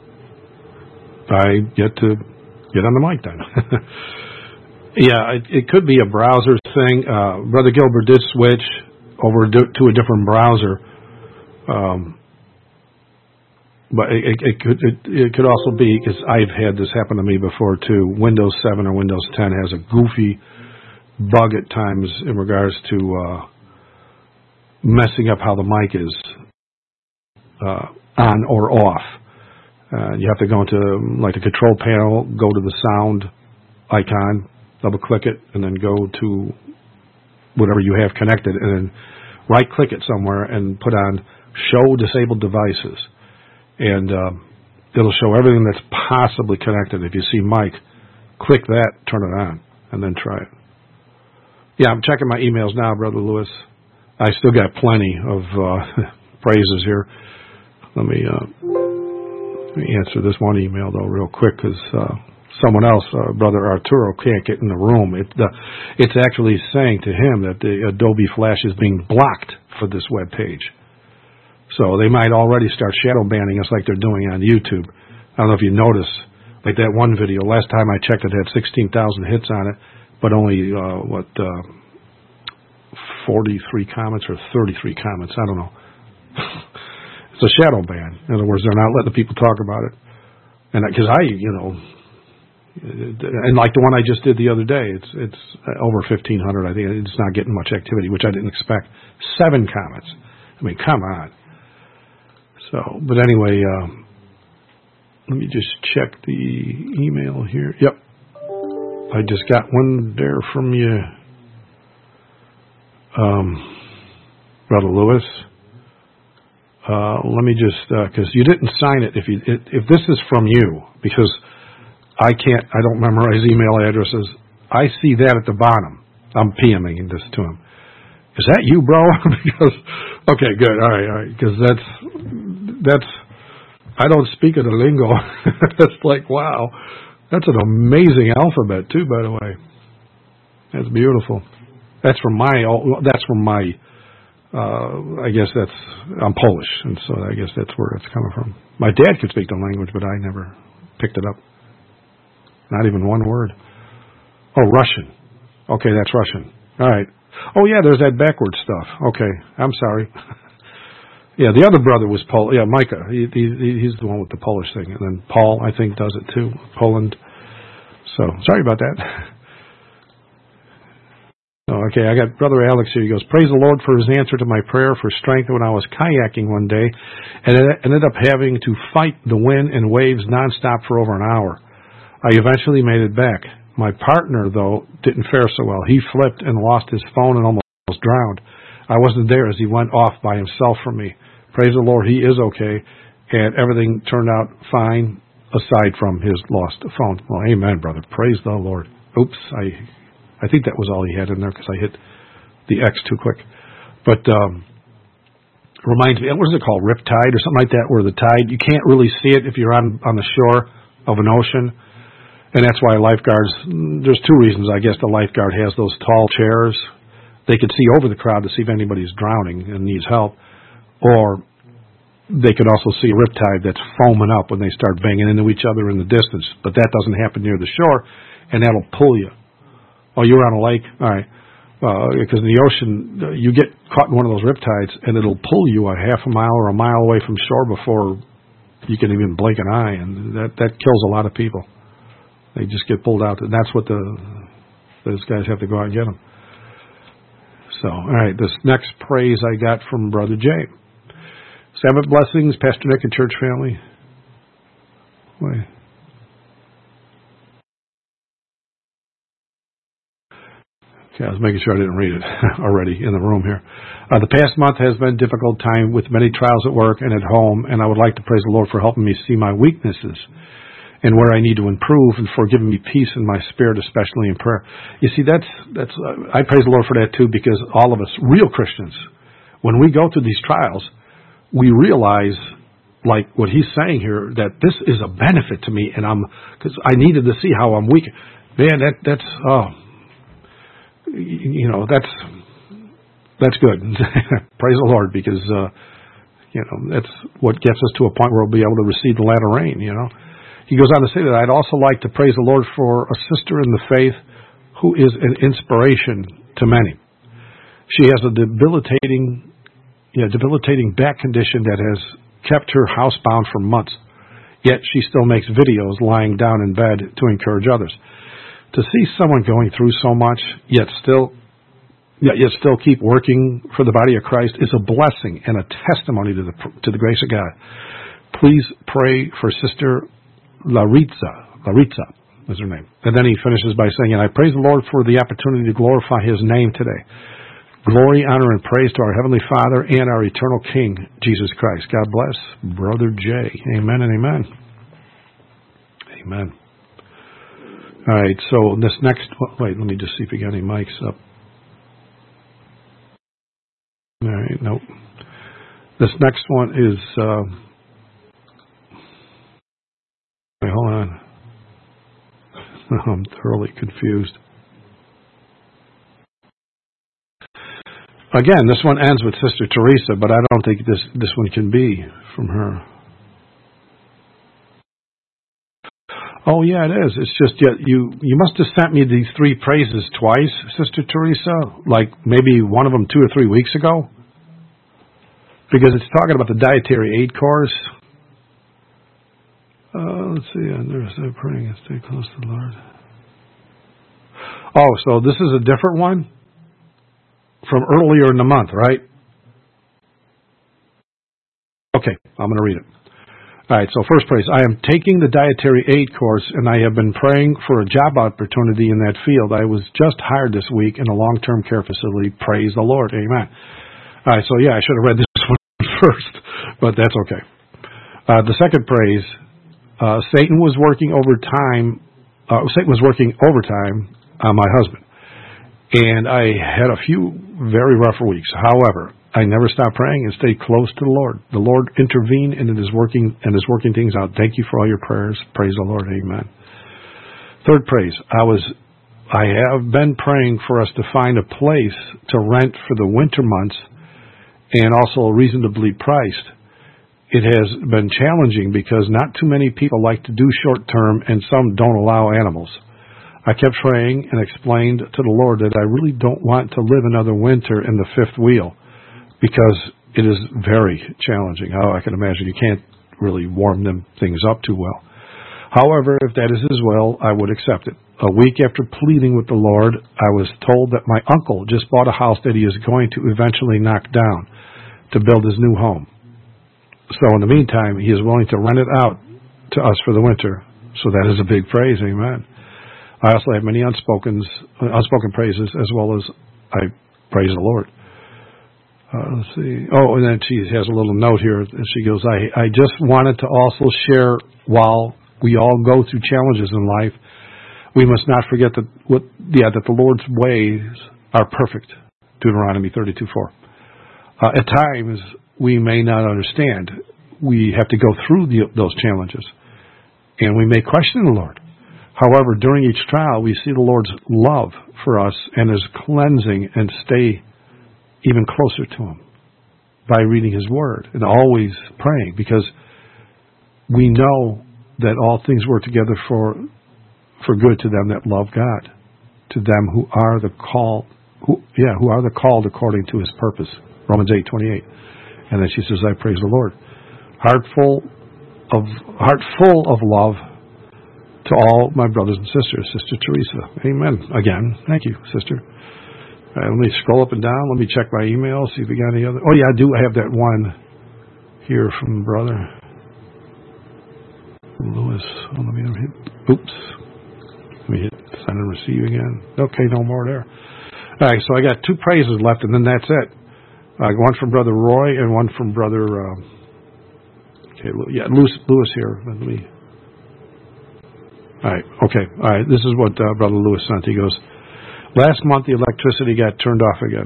I get to get on the mic then. Yeah, it, it could be a browser thing. Uh, Brother Gilbert did switch over to, to a different browser, um, but it, it, it could it, it could also be, because I've had this happen to me before too. Windows seven or Windows ten has a goofy bug at times in regards to uh, messing up how the mic is uh, on or off. Uh, you have to go into like the control panel, go to the sound icon, double click it, and then go to whatever you have connected, and then right click it somewhere and put on show disabled devices. And um, it'll show everything that's possibly connected. If you see mic, click that, turn it on, and then try it. Yeah, I'm checking my emails now, Brother Lewis. I still got plenty of uh, praises here. Let me, uh, let me answer this one email, though, real quick, because uh, someone else, uh, Brother Arturo, can't get in the room. It, uh, it's actually saying to him that the Adobe Flash is being blocked for this web page. So they might already start shadow banning us like they're doing on YouTube. I don't know if you noticed, like that one video. Last time I checked, it had sixteen thousand hits on it, but only, uh, what, uh, forty-three comments or thirty-three comments. I don't know. It's a shadow ban. In other words, they're not letting the people talk about it. And because I, you know, and like the one I just did the other day, it's it's over fifteen hundred. I think it's not getting much activity, which I didn't expect. Seven comments. I mean, come on. So, but anyway, um, let me just check the email here. Yep. I just got one there from you, um, Brother Lewis. Uh, let me just, because uh, you didn't sign it. If you, it, if this is from you, because I can't, I don't memorize email addresses. I see that at the bottom. I'm PMing this to him. Is that you, bro? Because, okay, good, all right, all right. Because that's, that's, I don't speak of the lingo. That's like, wow, that's an amazing alphabet too, by the way. That's beautiful. That's from my, that's from my. Uh, I guess that's, I'm Polish, and so I guess that's where it's coming from. My dad could speak the language, but I never picked it up. Not even one word. Oh, Russian. Okay, that's Russian. All right. Oh, yeah, there's that backwards stuff. Okay, I'm sorry. Yeah, the other brother was Paul. Yeah, Micah. He, he, he's the one with the Polish thing. And then Paul, I think, does it too. Poland. So, sorry about that. Oh, okay, I got Brother Alex here. He goes, praise the Lord for his answer to my prayer for strength when I was kayaking one day and ended up having to fight the wind and waves nonstop for over an hour. I eventually made it back. My partner, though, didn't fare so well. He flipped and lost his phone and almost drowned. I wasn't there as he went off by himself from me. Praise the Lord, he is okay, and everything turned out fine aside from his lost phone. Well, amen, brother. Praise the Lord. Oops, I... I think that was all he had in there because I hit the X too quick. But um, reminds me, what is it called, riptide or something like that, where the tide, you can't really see it if you're on, on the shore of an ocean. And that's why lifeguards, there's two reasons, I guess, the lifeguard has those tall chairs. They could see over the crowd to see if anybody's drowning and needs help. Or they could also see a riptide that's foaming up when they start banging into each other in the distance. But that doesn't happen near the shore, and that'll pull you. Oh, you were on a lake? All right. Uh, because in the ocean, you get caught in one of those riptides, and it'll pull you a half a mile or a mile away from shore before you can even blink an eye, and that, that kills a lot of people. They just get pulled out, and that's what the those guys have to go out and get them. So, all right, this next praise I got from Brother Jay. Sabbath blessings, Pastor Nick and church family. Wait. Okay, I was making sure I didn't read it already in the room here. Uh, the past month has been a difficult time with many trials at work and at home, and I would like to praise the Lord for helping me see my weaknesses and where I need to improve, and for giving me peace in my spirit, especially in prayer. You see, that's that's. Uh, I praise the Lord for that too, because all of us, real Christians, when we go through these trials, we realize, like what he's saying here, that this is a benefit to me, and I'm because I needed to see how I'm weak. Man, that that's oh. You know, that's that's good. Praise the Lord, because uh, you know that's what gets us to a point where we'll be able to receive the latter rain. You know, he goes on to say that I'd also like to praise the Lord for a sister in the faith who is an inspiration to many. She has a debilitating, yeah, debilitating back condition that has kept her housebound for months. Yet she still makes videos lying down in bed to encourage others. To see someone going through so much, yet still, yet, yet still keep working for the body of Christ, is a blessing and a testimony to the to the grace of God. Please pray for Sister Laritza. Laritza is her name. And then he finishes by saying, and I praise the Lord for the opportunity to glorify his name today. Glory, honor, and praise to our Heavenly Father and our eternal King, Jesus Christ. God bless Brother Jay. Amen and amen. Amen. All right, so this next, wait, let me just see if we got any mics up. All right, nope. This next one is, uh, wait, hold on. I'm thoroughly confused. Again, this one ends with Sister Teresa, but I don't think this, this one can be from her. Oh, yeah, it is. It's just yeah, you you must have sent me these three praises twice, Sister Teresa, like maybe one of them two or three weeks ago, because it's talking about the dietary aid course. Uh, let's see. Under stay praying and stay close to the Lord. Oh, so this is a different one from earlier in the month, right? Okay, I'm going to read it. All right, so first praise. I am taking the dietary aid course, and I have been praying for a job opportunity in that field. I was just hired this week in a long-term care facility. Praise the Lord. Amen. All right, so yeah, I should have read this one first, but that's okay. Uh, the second praise, uh, Satan was working overtime. Uh, Satan was working overtime on my husband, and I had a few very rough weeks. However, I never stopped praying and stayed close to the Lord. The Lord intervened and it is working and is working things out. Thank you for all your prayers. Praise the Lord. Amen. Third praise. I was, I have been praying for us to find a place to rent for the winter months and also reasonably priced. It has been challenging because not too many people like to do short term and some don't allow animals. I kept praying and explained to the Lord that I really don't want to live another winter in the fifth wheel, because it is very challenging. Oh, I can imagine you can't really warm them things up too well. However, if that is His will, I would accept it. A week after pleading with the Lord, I was told that my uncle just bought a house that he is going to eventually knock down to build his new home. So in the meantime, he is willing to rent it out to us for the winter. So that is a big praise. Amen. I also have many unspoken, unspoken praises, as well as I praise the Lord. Uh, let's see. Oh, and then she has a little note here. She goes, I, I just wanted to also share, while we all go through challenges in life, we must not forget that what, yeah, that the Lord's ways are perfect. Deuteronomy thirty-two four. Uh, at times, we may not understand. We have to go through the, those challenges, and we may question the Lord. However, during each trial, we see the Lord's love for us and His cleansing, and stay even closer to Him by reading His Word and always praying, because we know that all things work together for for good to them that love God, to them who are the called, who yeah, who are the called according to His purpose. Romans eight twenty-eight. And then she says, I praise the Lord. Heart full of heart full of love to all my brothers and sisters. Sister Teresa. Amen. Again, thank you, sister. All right, let me scroll up and down. Let me check my email, see if we got any other. Oh, yeah, I do have that one here from brother Lewis. Oh, let me hit. Oops. Let me hit send and receive again. Okay, no more there. All right, so I got two praises left, and then that's it. Uh, one from Brother Roy and one from Brother. Uh, okay, yeah, Lewis, Lewis here. Let me. All right. Okay. All right. This is what uh, Brother Lewis sent. He goes, last month the electricity got turned off again.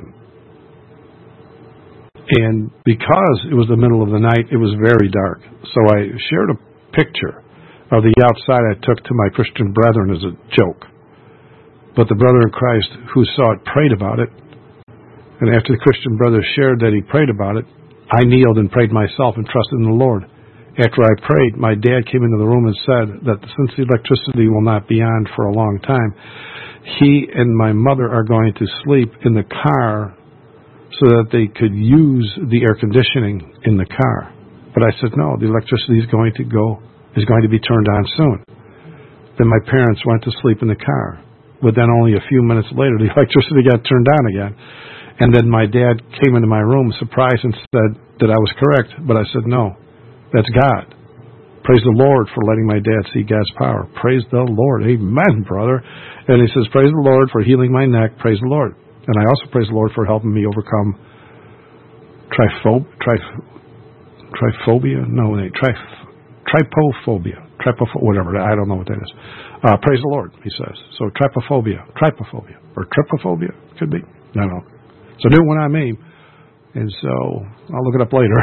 And because it was the middle of the night, it was very dark. So I shared a picture of the outside I took to my Christian brethren as a joke. But the brother in Christ who saw it prayed about it. And after the Christian brother shared that he prayed about it, I kneeled and prayed myself and trusted in the Lord. After I prayed, my dad came into the room and said that since the electricity will not be on for a long time, he and my mother are going to sleep in the car so that they could use the air conditioning in the car. But I said, no, the electricity is going to go, is going to be turned on soon. Then my parents went to sleep in the car. But then only a few minutes later, the electricity got turned on again. And then my dad came into my room surprised and said that I was correct. But I said, no, that's God. Praise the Lord for letting my dad see God's power. Praise the Lord. Amen, brother. And he says, praise the Lord for healing my neck. Praise the Lord. And I also praise the Lord for helping me overcome triphob, trif, triphobia? No, trif, trypophobia. Trypophobia, whatever. I don't know what that is. Uh, praise the Lord, he says. So trypophobia, trypophobia, or trypophobia, could be. I don't know. It's a new one on me. And so I'll look it up later.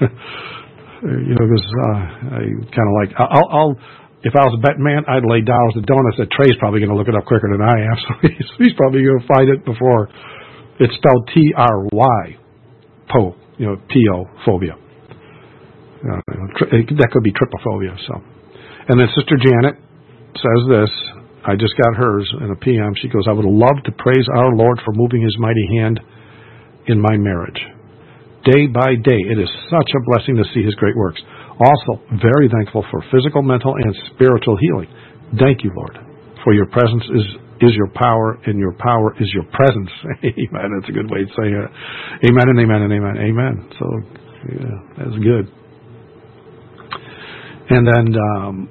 You know, because uh, I kind of like, I'll, I'll, if I was a betting man, I'd lay dollars to donuts that Trey's probably going to look it up quicker than I am. So he's, he's probably going to find it before. It's spelled T R Y, po, you know, P O, phobia. Uh, that could be trypophobia. So, and then Sister Janet says this. I just got hers in a P M. She goes, I would love to praise our Lord for moving His mighty hand in my marriage. Day by day, it is such a blessing to see His great works. Also, very thankful for physical, mental, and spiritual healing. Thank you, Lord, for your presence is, is your power, and your power is your presence. Amen. That's a good way to say it. Amen and amen and amen. Amen. So, yeah, that's good. And then um,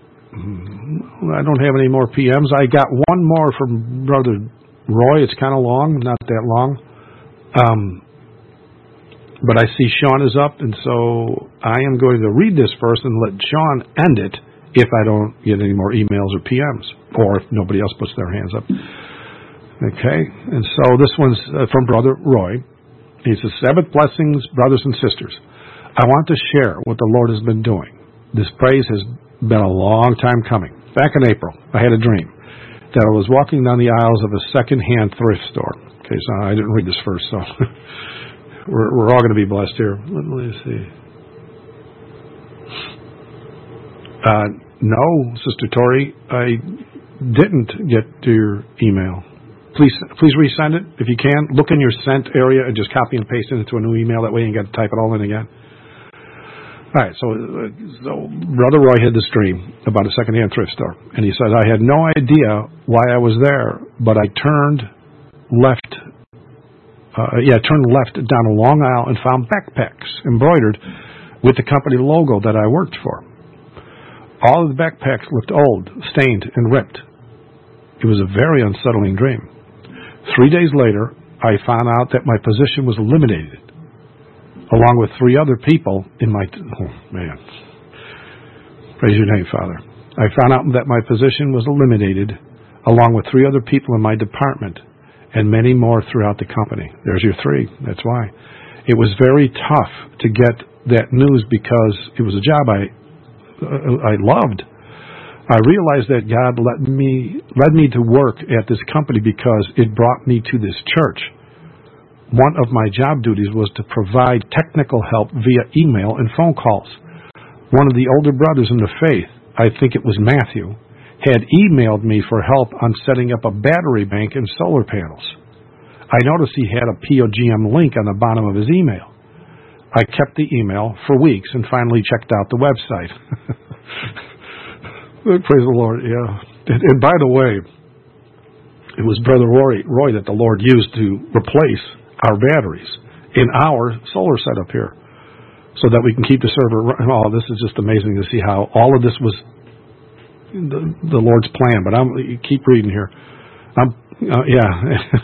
I don't have any more P Ms. I got one more from Brother Roy. It's kind of long, not that long. Um, but I see Sean is up, and so I am going to read this first and let Sean end it if I don't get any more emails or P Ms, or if nobody else puts their hands up. Okay, and so this one's uh, from Brother Roy. He says, Sabbath blessings, brothers and sisters. I want to share what the Lord has been doing. This praise has been a long time coming. Back in April, I had a dream that I was walking down the aisles of a second-hand thrift store. Okay, so I didn't read this first, so we're, we're all going to be blessed here. Let me see. Uh, no, Sister Tori, I didn't get to your email. Please, please resend it if you can. Look in your sent area and just copy and paste it into a new email. That way you ain't got to type it all in again. All right, so, uh, so Brother Roy had this dream about a secondhand thrift store, and he said, I had no idea why I was there, but I turned left, uh, yeah, turned left down a long aisle and found backpacks embroidered with the company logo that I worked for. All of the backpacks looked old, stained, and ripped. It was a very unsettling dream. Three days later, I found out that my position was eliminated, along with three other people in my... T- oh, man. Praise your name, Father. I found out that my position was eliminated, along with three other people in my department, and many more throughout the company. There's your three. That's why. It was very tough to get that news because it was a job I, uh, I loved. I realized that God let me led me to work at this company because it brought me to this church. One of my job duties was to provide technical help via email and phone calls. One of the older brothers in the faith, I think it was Matthew, had emailed me for help on setting up a battery bank and solar panels. I noticed he had a P O G M link on the bottom of his email. I kept the email for weeks and finally checked out the website. Praise the Lord, yeah. And, and by the way, it was Brother Roy, Roy that the Lord used to replace our batteries in our solar setup here so that we can keep the server running. Oh, this is just amazing to see how all of this was the, the Lord's plan. But I'm keep reading here. I'm, uh, yeah.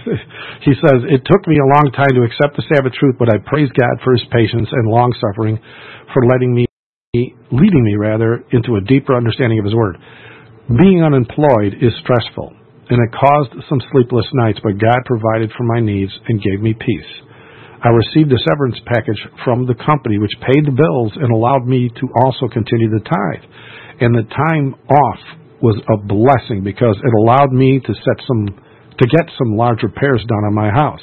He says, it took me a long time to accept the Sabbath truth, but I praise God for his patience and long-suffering for letting me leading me, rather, into a deeper understanding of his word. Being unemployed is stressful, and it caused some sleepless nights, but God provided for my needs and gave me peace. I received a severance package from the company, which paid the bills and allowed me to also continue the tithe. And the time off was a blessing because it allowed me to set some, to get some large repairs done on my house.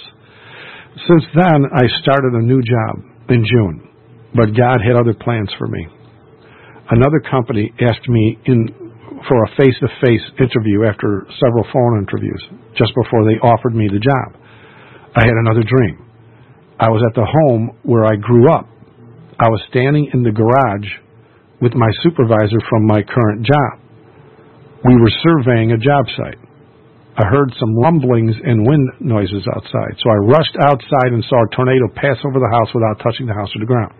Since then, I started a new job in June, but God had other plans for me. Another company asked me in for a face-to-face interview after several phone interviews, just before they offered me the job. I had another dream. I was at the home where I grew up. I was standing in the garage with my supervisor from my current job. We were surveying a job site. I heard some rumblings and wind noises outside, so I rushed outside and saw a tornado pass over the house without touching the house or the ground.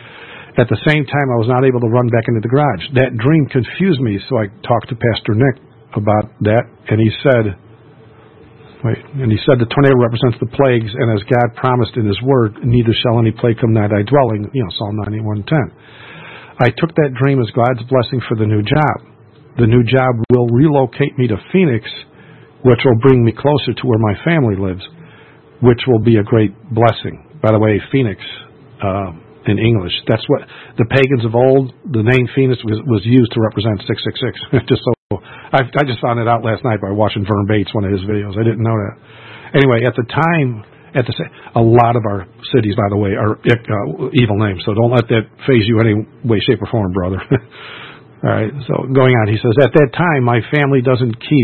At the same time, I was not able to run back into the garage. That dream confused me, so I talked to Pastor Nick about that, and he said, wait, and he said the tornado represents the plagues, and as God promised in his word, neither shall any plague come nigh thy dwelling, you know, Psalm ninety-one ten. I took that dream as God's blessing for the new job. The new job will relocate me to Phoenix, which will bring me closer to where my family lives, which will be a great blessing. By the way, Phoenix, uh, in English, that's what the pagans of old, the name Phoenix was, was used to represent six six six. Just so I, I just found it out last night by watching Vern Bates, one of his videos. I didn't know that. Anyway, at the time, at the a lot of our cities, by the way, are uh, evil names. So don't let that faze you any way, shape, or form, brother. All right. So going on, he says, at that time, my family doesn't keep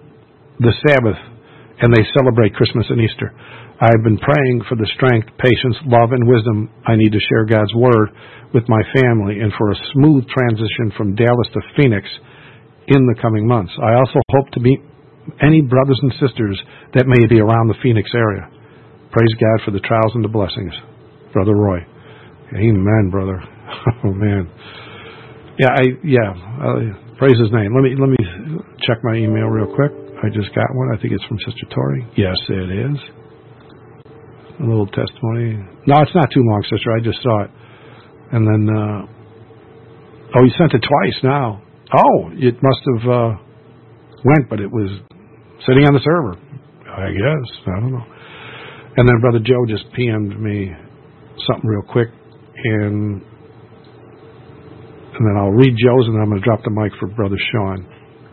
the Sabbath, and they celebrate Christmas and Easter. I've been praying for the strength, patience, love, and wisdom I need to share God's word with my family and for a smooth transition from Dallas to Phoenix in the coming months. I also hope to meet any brothers and sisters that may be around the Phoenix area. Praise God for the trials and the blessings. Brother Roy. Amen, brother. Oh, man. Yeah, I yeah. Uh, praise His name. Let me let me check my email real quick. I just got one. I think it's from Sister Tori. Yes, it is. A little testimony. No, it's not too long, Sister. I just saw it. And then, uh, oh, he sent it twice now. Oh, it must have uh, went, but it was sitting on the server. I guess. I don't know. And then Brother Joe just P M'd me something real quick, and and then I'll read Joe's, and then I'm going to drop the mic for Brother Sean.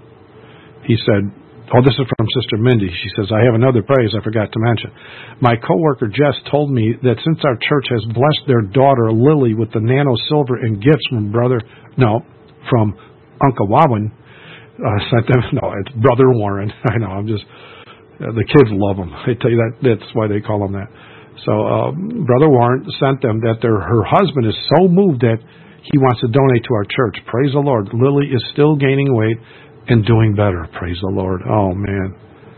He said, oh, this is from Sister Mindy. She says, I have another praise I forgot to mention. My coworker Jess told me that since our church has blessed their daughter Lily with the nano silver and gifts from Brother, no, from Uncle Wawin, uh, sent them, no, it's Brother Warren. I know, I'm just, uh, the kids love him. I tell you that, that's why they call him that. So, uh, Brother Warren sent them that their, her husband is so moved that he wants to donate to our church. Praise the Lord. Lily is still gaining weight and doing better. Praise the Lord. Oh, man.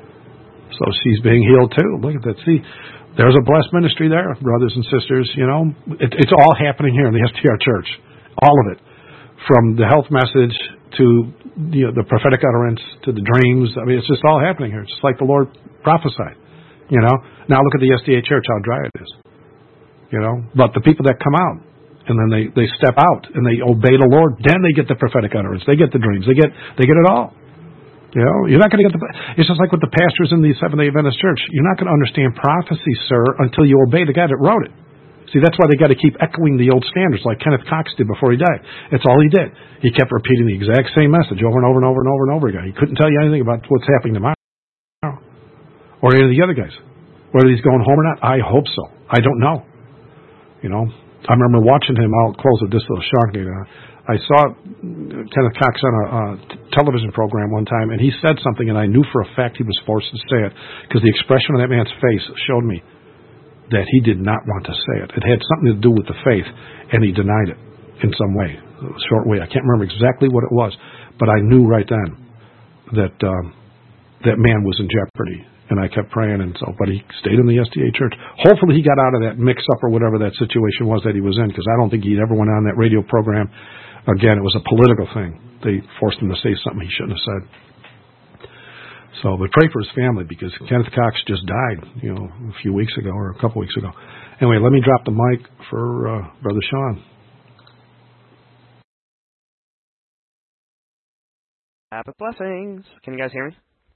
So she's being healed too. Look at that. See, there's a blessed ministry there, brothers and sisters. You know, it, it's all happening here in the S T R Church. All of it. From the health message to you know, the prophetic utterance to the dreams. I mean, it's just all happening here. It's just like the Lord prophesied. You know, now look at the S D A Church, how dry it is. You know, but the people that come out, and then they, they step out and they obey the Lord. Then they get the prophetic utterance. They get the dreams. They get they get it all. You know, you're not going to get the. It's just like with the pastors in the Seventh-day Adventist Church. You're not going to understand prophecy, sir, until you obey the guy that wrote it. See, that's why they got to keep echoing the old standards, like Kenneth Cox did before he died. That's all he did. He kept repeating the exact same message over and over and over and over and over again. He couldn't tell you anything about what's happening tomorrow or any of the other guys. Whether he's going home or not, I hope so. I don't know. You know. I remember watching him. I'll close with this little shark data. I saw Kenneth Cox on a uh, t- television program one time, and he said something, and I knew for a fact he was forced to say it because the expression on that man's face showed me that he did not want to say it. It had something to do with the faith, and he denied it in some way, a short way. I can't remember exactly what it was, but I knew right then that um, that man was in jeopardy. And I kept praying, and so, but he stayed in the S D A Church. Hopefully he got out of that mix-up or whatever that situation was that he was in, because I don't think he ever went on that radio program again. It was a political thing. They forced him to say something he shouldn't have said. So, but pray for his family, because Kenneth Cox just died, you know, a few weeks ago or a couple weeks ago. Anyway, let me drop the mic for uh, Brother Sean. Happy blessings. Can you guys hear me?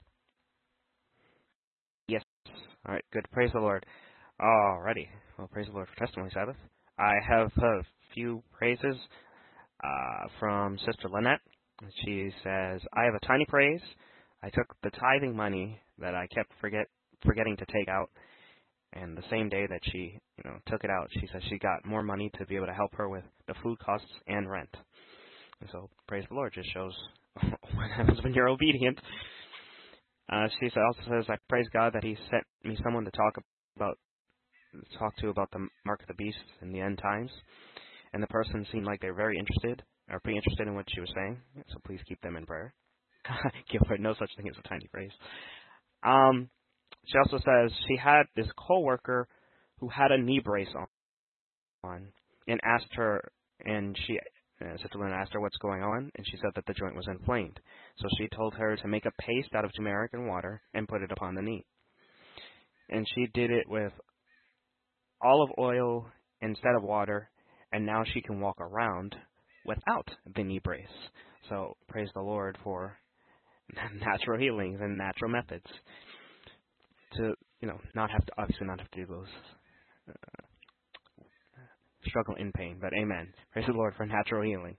Yes. All right, good. Praise the Lord. Alrighty. Well, praise the Lord for Testimony Sabbath. I have a few praises uh, from Sister Lynette. She says, I have a tiny praise. I took the tithing money that I kept forget forgetting to take out, and the same day that she you know took it out, she says she got more money to be able to help her with the food costs and rent. And so, praise the Lord. Just shows what happens when you're obedient. Uh, she also says, I praise God that He sent me someone to talk about, talk to about the mark of the beast in the end times. And the person seemed like they were very interested, or pretty interested in what she was saying. So please keep them in prayer. Gilbert, no such thing as a tiny praise. Um, she also says she had this coworker who had a knee brace on, and asked her, and she. Uh, Sister Lynn asked her what's going on, and she said that the joint was inflamed. So she told her to make a paste out of turmeric and water and put it upon the knee. And she did it with olive oil instead of water, and now she can walk around without the knee brace. So praise the Lord for natural healings and natural methods to, you know, not have to, obviously not have to do those uh, struggle in pain, but amen. Praise the Lord for natural healing.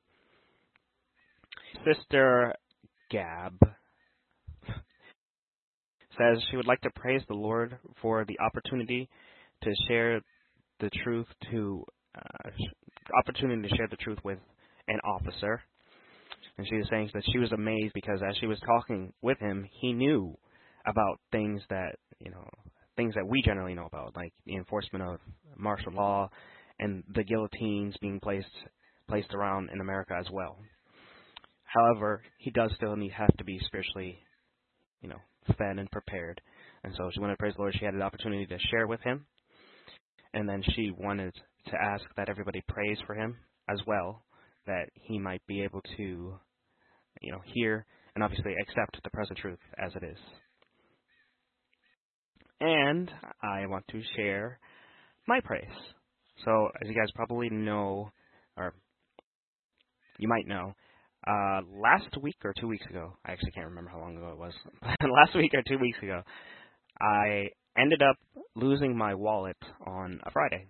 Sister Gab says she would like to praise the Lord for the opportunity to share the truth to uh, opportunity to share the truth with an officer. And she was saying that she was amazed because as she was talking with him, he knew about things that, you know, things that we generally know about, like the enforcement of martial law and the guillotines being placed placed around in America as well. However, he does still need have to be spiritually, you know, fed and prepared. And so she wanted to praise the Lord. She had an opportunity to share with him. And then she wanted to ask that everybody prays for him as well, that he might be able to, you know, hear and obviously accept the present truth as it is. And I want to share my praise. So, as you guys probably know, or you might know, uh, last week or two weeks ago, I actually can't remember how long ago it was, but last week or two weeks ago, I ended up losing my wallet on a Friday.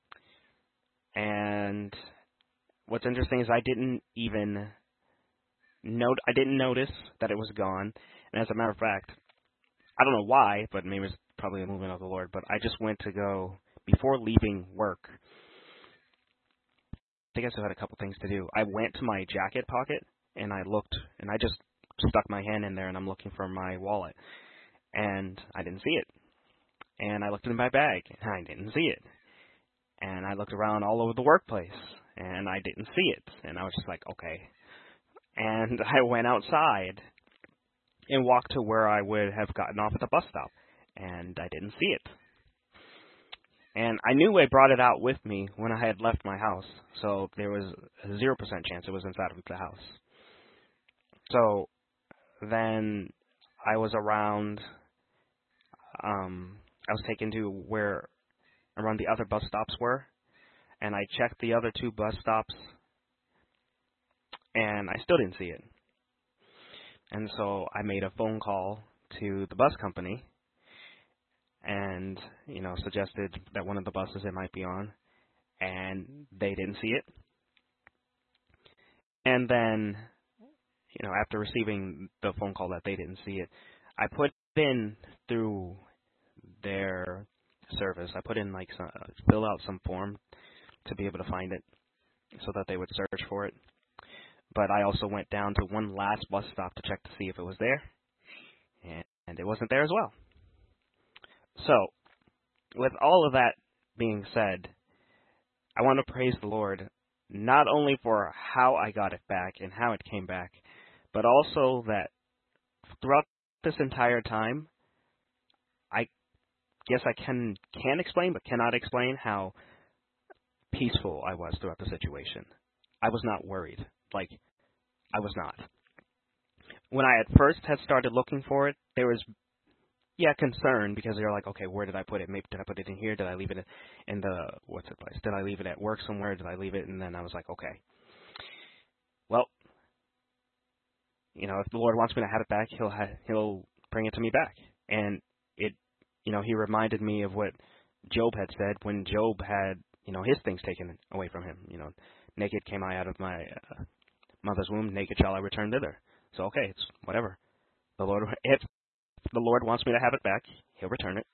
And what's interesting is I didn't even note, I didn't notice that it was gone. And as a matter of fact, I don't know why, but maybe it's probably a movement of the Lord, but I just went to go, before leaving work, I think I still had a couple things to do. I went to my jacket pocket, and I looked, and I just stuck my hand in there, and I'm looking for my wallet. And I didn't see it. And I looked in my bag, and I didn't see it. And I looked around all over the workplace, and I didn't see it. And I was just like, okay. And I went outside and walked to where I would have gotten off at the bus stop, and I didn't see it. And I knew I brought it out with me when I had left my house, so there was a zero percent chance it was inside of the house. So then I was around, um, I was taken to where around the other bus stops were, and I checked the other two bus stops, and I still didn't see it. And so I made a phone call to the bus company and, you know, suggested that one of the buses it might be on, and they didn't see it. And then, you know, after receiving the phone call that they didn't see it, I put in through their service, I put in like some, uh, fill out some form to be able to find it so that they would search for it. But I also went down to one last bus stop to check to see if it was there, and, and it wasn't there as well. So, with all of that being said, I want to praise the Lord not only for how I got it back and how it came back, but also that throughout this entire time, I guess I can can explain but cannot explain how peaceful I was throughout the situation. I was not worried. Like, I was not. When I at first had started looking for it, there was, yeah, concern, because they were like, okay, where did I put it? Maybe did I put it in here? Did I leave it in the, what's the place? Did I leave it at work somewhere? Did I leave it? And then I was like, okay. Well, you know, if the Lord wants me to have it back, he'll ha- he'll bring it to me back. And it, you know, he reminded me of what Job had said when Job had, you know, his things taken away from him. You know, naked came I out of my uh, mother's womb, naked shall I return thither. So, okay, it's whatever. The Lord, if the Lord wants me to have it back, he'll return it.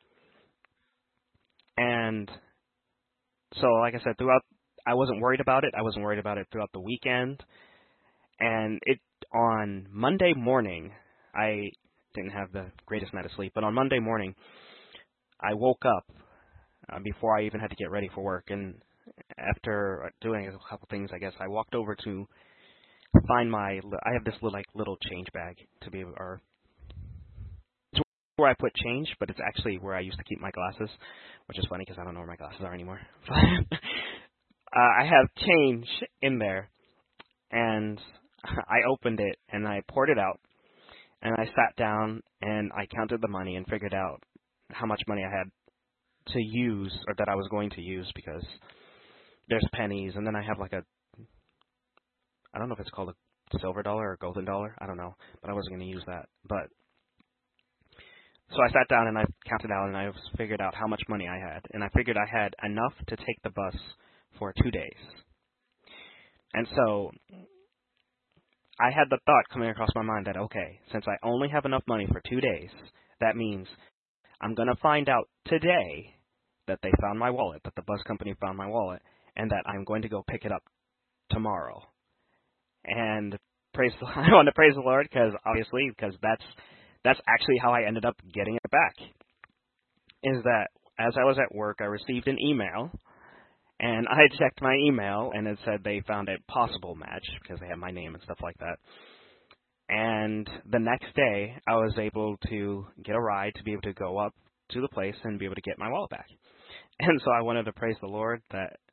And so, like I said, throughout, I wasn't worried about it. I wasn't worried about it throughout the weekend. And it, on Monday morning, I didn't have the greatest night of sleep, but on Monday morning, I woke up uh, before I even had to get ready for work. And after doing a couple things, I guess, I walked over to find my, I have this little, like, little change bag to be, or it's where I put change, but it's actually where I used to keep my glasses, which is funny because I don't know where my glasses are anymore. uh, I have change in there, and I opened it, and I poured it out, and I sat down, and I counted the money and figured out how much money I had to use, or that I was going to use, because there's pennies, and then I have like a, I don't know if it's called a silver dollar or golden dollar, I don't know, but I wasn't going to use that. But so I sat down and I counted out, and I figured out how much money I had, and I figured I had enough to take the bus for two days. And so I had the thought coming across my mind that, okay, since I only have enough money for two days, that means I'm going to find out today that they found my wallet, that the bus company found my wallet, and that I'm going to go pick it up tomorrow. And praise, I want to praise the Lord, because obviously, because that's that's actually how I ended up getting it back. Is that as I was at work, I received an email, and I checked my email, and it said they found a possible match because they had my name and stuff like that. And the next day, I was able to get a ride to be able to go up to the place and be able to get my wallet back. And so I wanted to praise the Lord that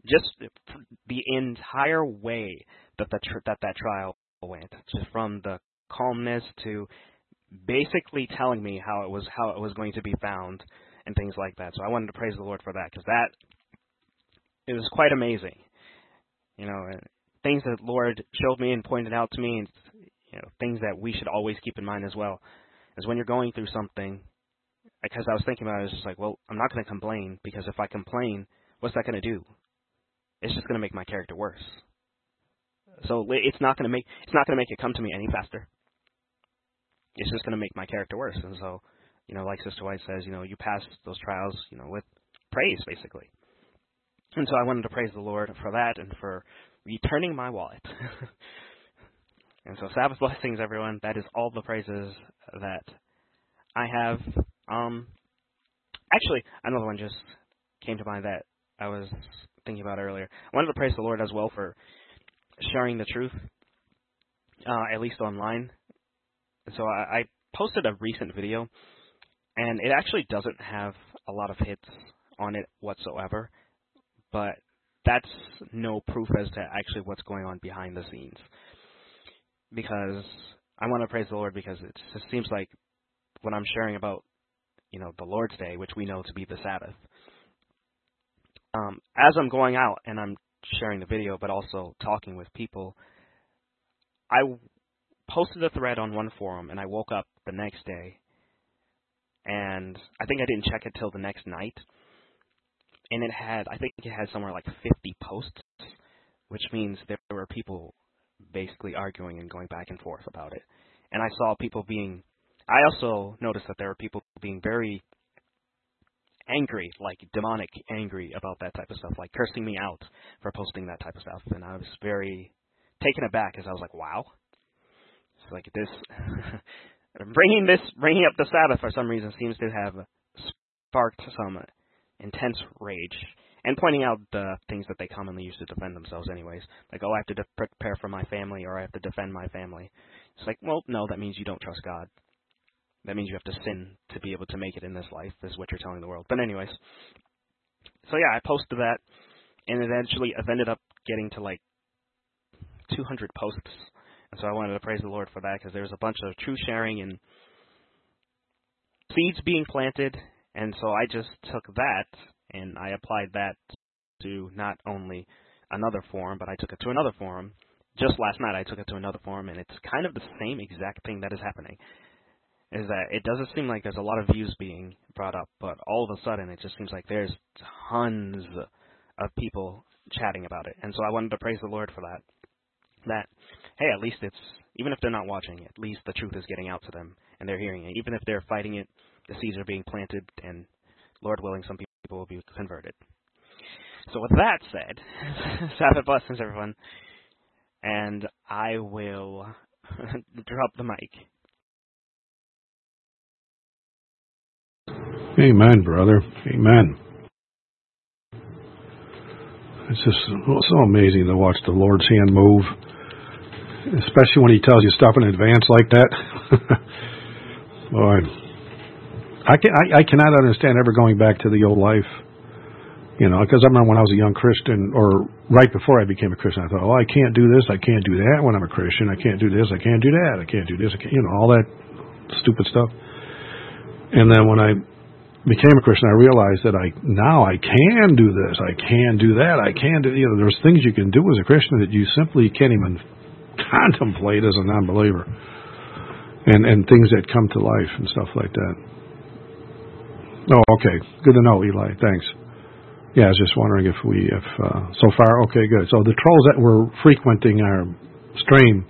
just the entire way that the tr- that that trial went, just from the calmness to basically telling me how it was how it was going to be found and things like that. So I wanted to praise the Lord for that, because that it was quite amazing. You know, things that the Lord showed me and pointed out to me, and you know, things that we should always keep in mind as well, is when you're going through something. Because I was thinking about it, it's just like, well, I'm not going to complain, because if I complain, what's that going to do? It's just going to make my character worse. So it's not going to make it's not going to make it come to me any faster. It's just going to make my character worse. And so, you know, like Sister White says, you know, you pass those trials, you know, with praise, basically. And so I wanted to praise the Lord for that and for returning my wallet. And so Sabbath blessings, everyone. That is all the praises that I have. Um, actually, another one just came to mind that I was thinking about earlier. I wanted to praise the Lord as well for sharing the truth, uh, at least online. So I, I posted a recent video, and it actually doesn't have a lot of hits on it whatsoever, but that's no proof as to actually what's going on behind the scenes. Because I want to praise the Lord, because it just seems like when I'm sharing about, you know, the Lord's Day, which we know to be the Sabbath, um, as I'm going out and I'm sharing the video, but also talking with people, I posted a thread on one forum, and I woke up the next day, and I think I didn't check it till the next night, and it had, I think it had somewhere like fifty posts, which means there were people basically arguing and going back and forth about it. And I saw people being, I also noticed that there were people being very angry, like demonic angry about that type of stuff, like cursing me out for posting that type of stuff. And I was very taken aback, as I was like, wow. It's like this, bringing this, bringing up the Sabbath for some reason seems to have sparked some intense rage, and pointing out the things that they commonly use to defend themselves anyways. Like, oh, I have to de- prepare for my family, or I have to defend my family. It's like, well, no, that means you don't trust God. That means you have to sin to be able to make it in this life, is what you're telling the world. But anyways, so yeah, I posted that, and eventually I've ended up getting to like two hundred posts. And so I wanted to praise the Lord for that, because there was a bunch of truth sharing and seeds being planted. And so I just took that, and I applied that to not only another forum, but I took it to another forum. Just last night I took it to another forum, and it's kind of the same exact thing that is happening. Is that it doesn't seem like there's a lot of views being brought up, but all of a sudden it just seems like there's tons of people chatting about it. And so I wanted to praise the Lord for that. That, hey, at least it's, even if they're not watching it, at least the truth is getting out to them, and they're hearing it. Even if they're fighting it, the seeds are being planted, and Lord willing, some people will be converted. So with that said, Sabbath blessings, everyone, and I will drop the mic. Amen, brother. Amen. It's just so amazing to watch the Lord's hand move, especially when He tells you stuff in advance like that. Lord, I, can, I, I cannot understand ever going back to the old life, you know, because I remember when I was a young Christian, or right before I became a Christian, I thought, oh, I can't do this, I can't do that when I'm a Christian, I can't do this, I can't do that, I can't do this, I can't, you know, all that stupid stuff. And then when I became a Christian, I realized that I now I can do this, I can do that, I can do, you know, there's things you can do as a Christian that you simply can't even contemplate as a non-believer, and and things that come to life and stuff like that. Oh, okay, good to know, Eli. Thanks. Yeah, I was just wondering if we, if uh, so far, okay, good. So the trolls that were frequenting our stream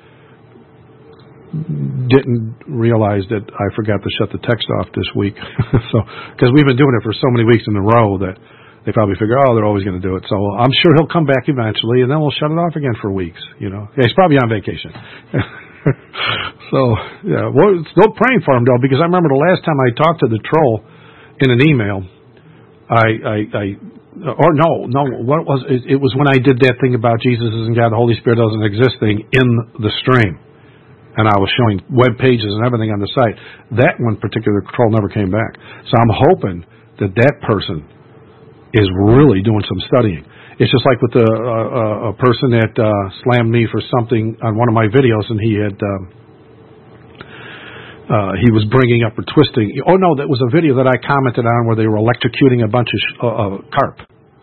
didn't realize that I forgot to shut the text off this week. So, because we've been doing it for so many weeks in a row that they probably figure, oh, they're always going to do it. So I'm sure he'll come back eventually, and then we'll shut it off again for weeks. You know, yeah, he's probably on vacation. So yeah, well, still praying for him though, because I remember the last time I talked to the troll in an email, I, I, I or no, no, what was it? It was when I did that thing about Jesus isn't God, the Holy Spirit doesn't exist thing in the stream. And I was showing web pages and everything on the site. That one particular troll never came back. So I'm hoping that that person is really doing some studying. It's just like with the uh, a person that uh, slammed me for something on one of my videos, and he had um, uh, he was bringing up or twisting. Oh no, that was a video that I commented on where they were electrocuting a bunch of sh- uh, uh, carp.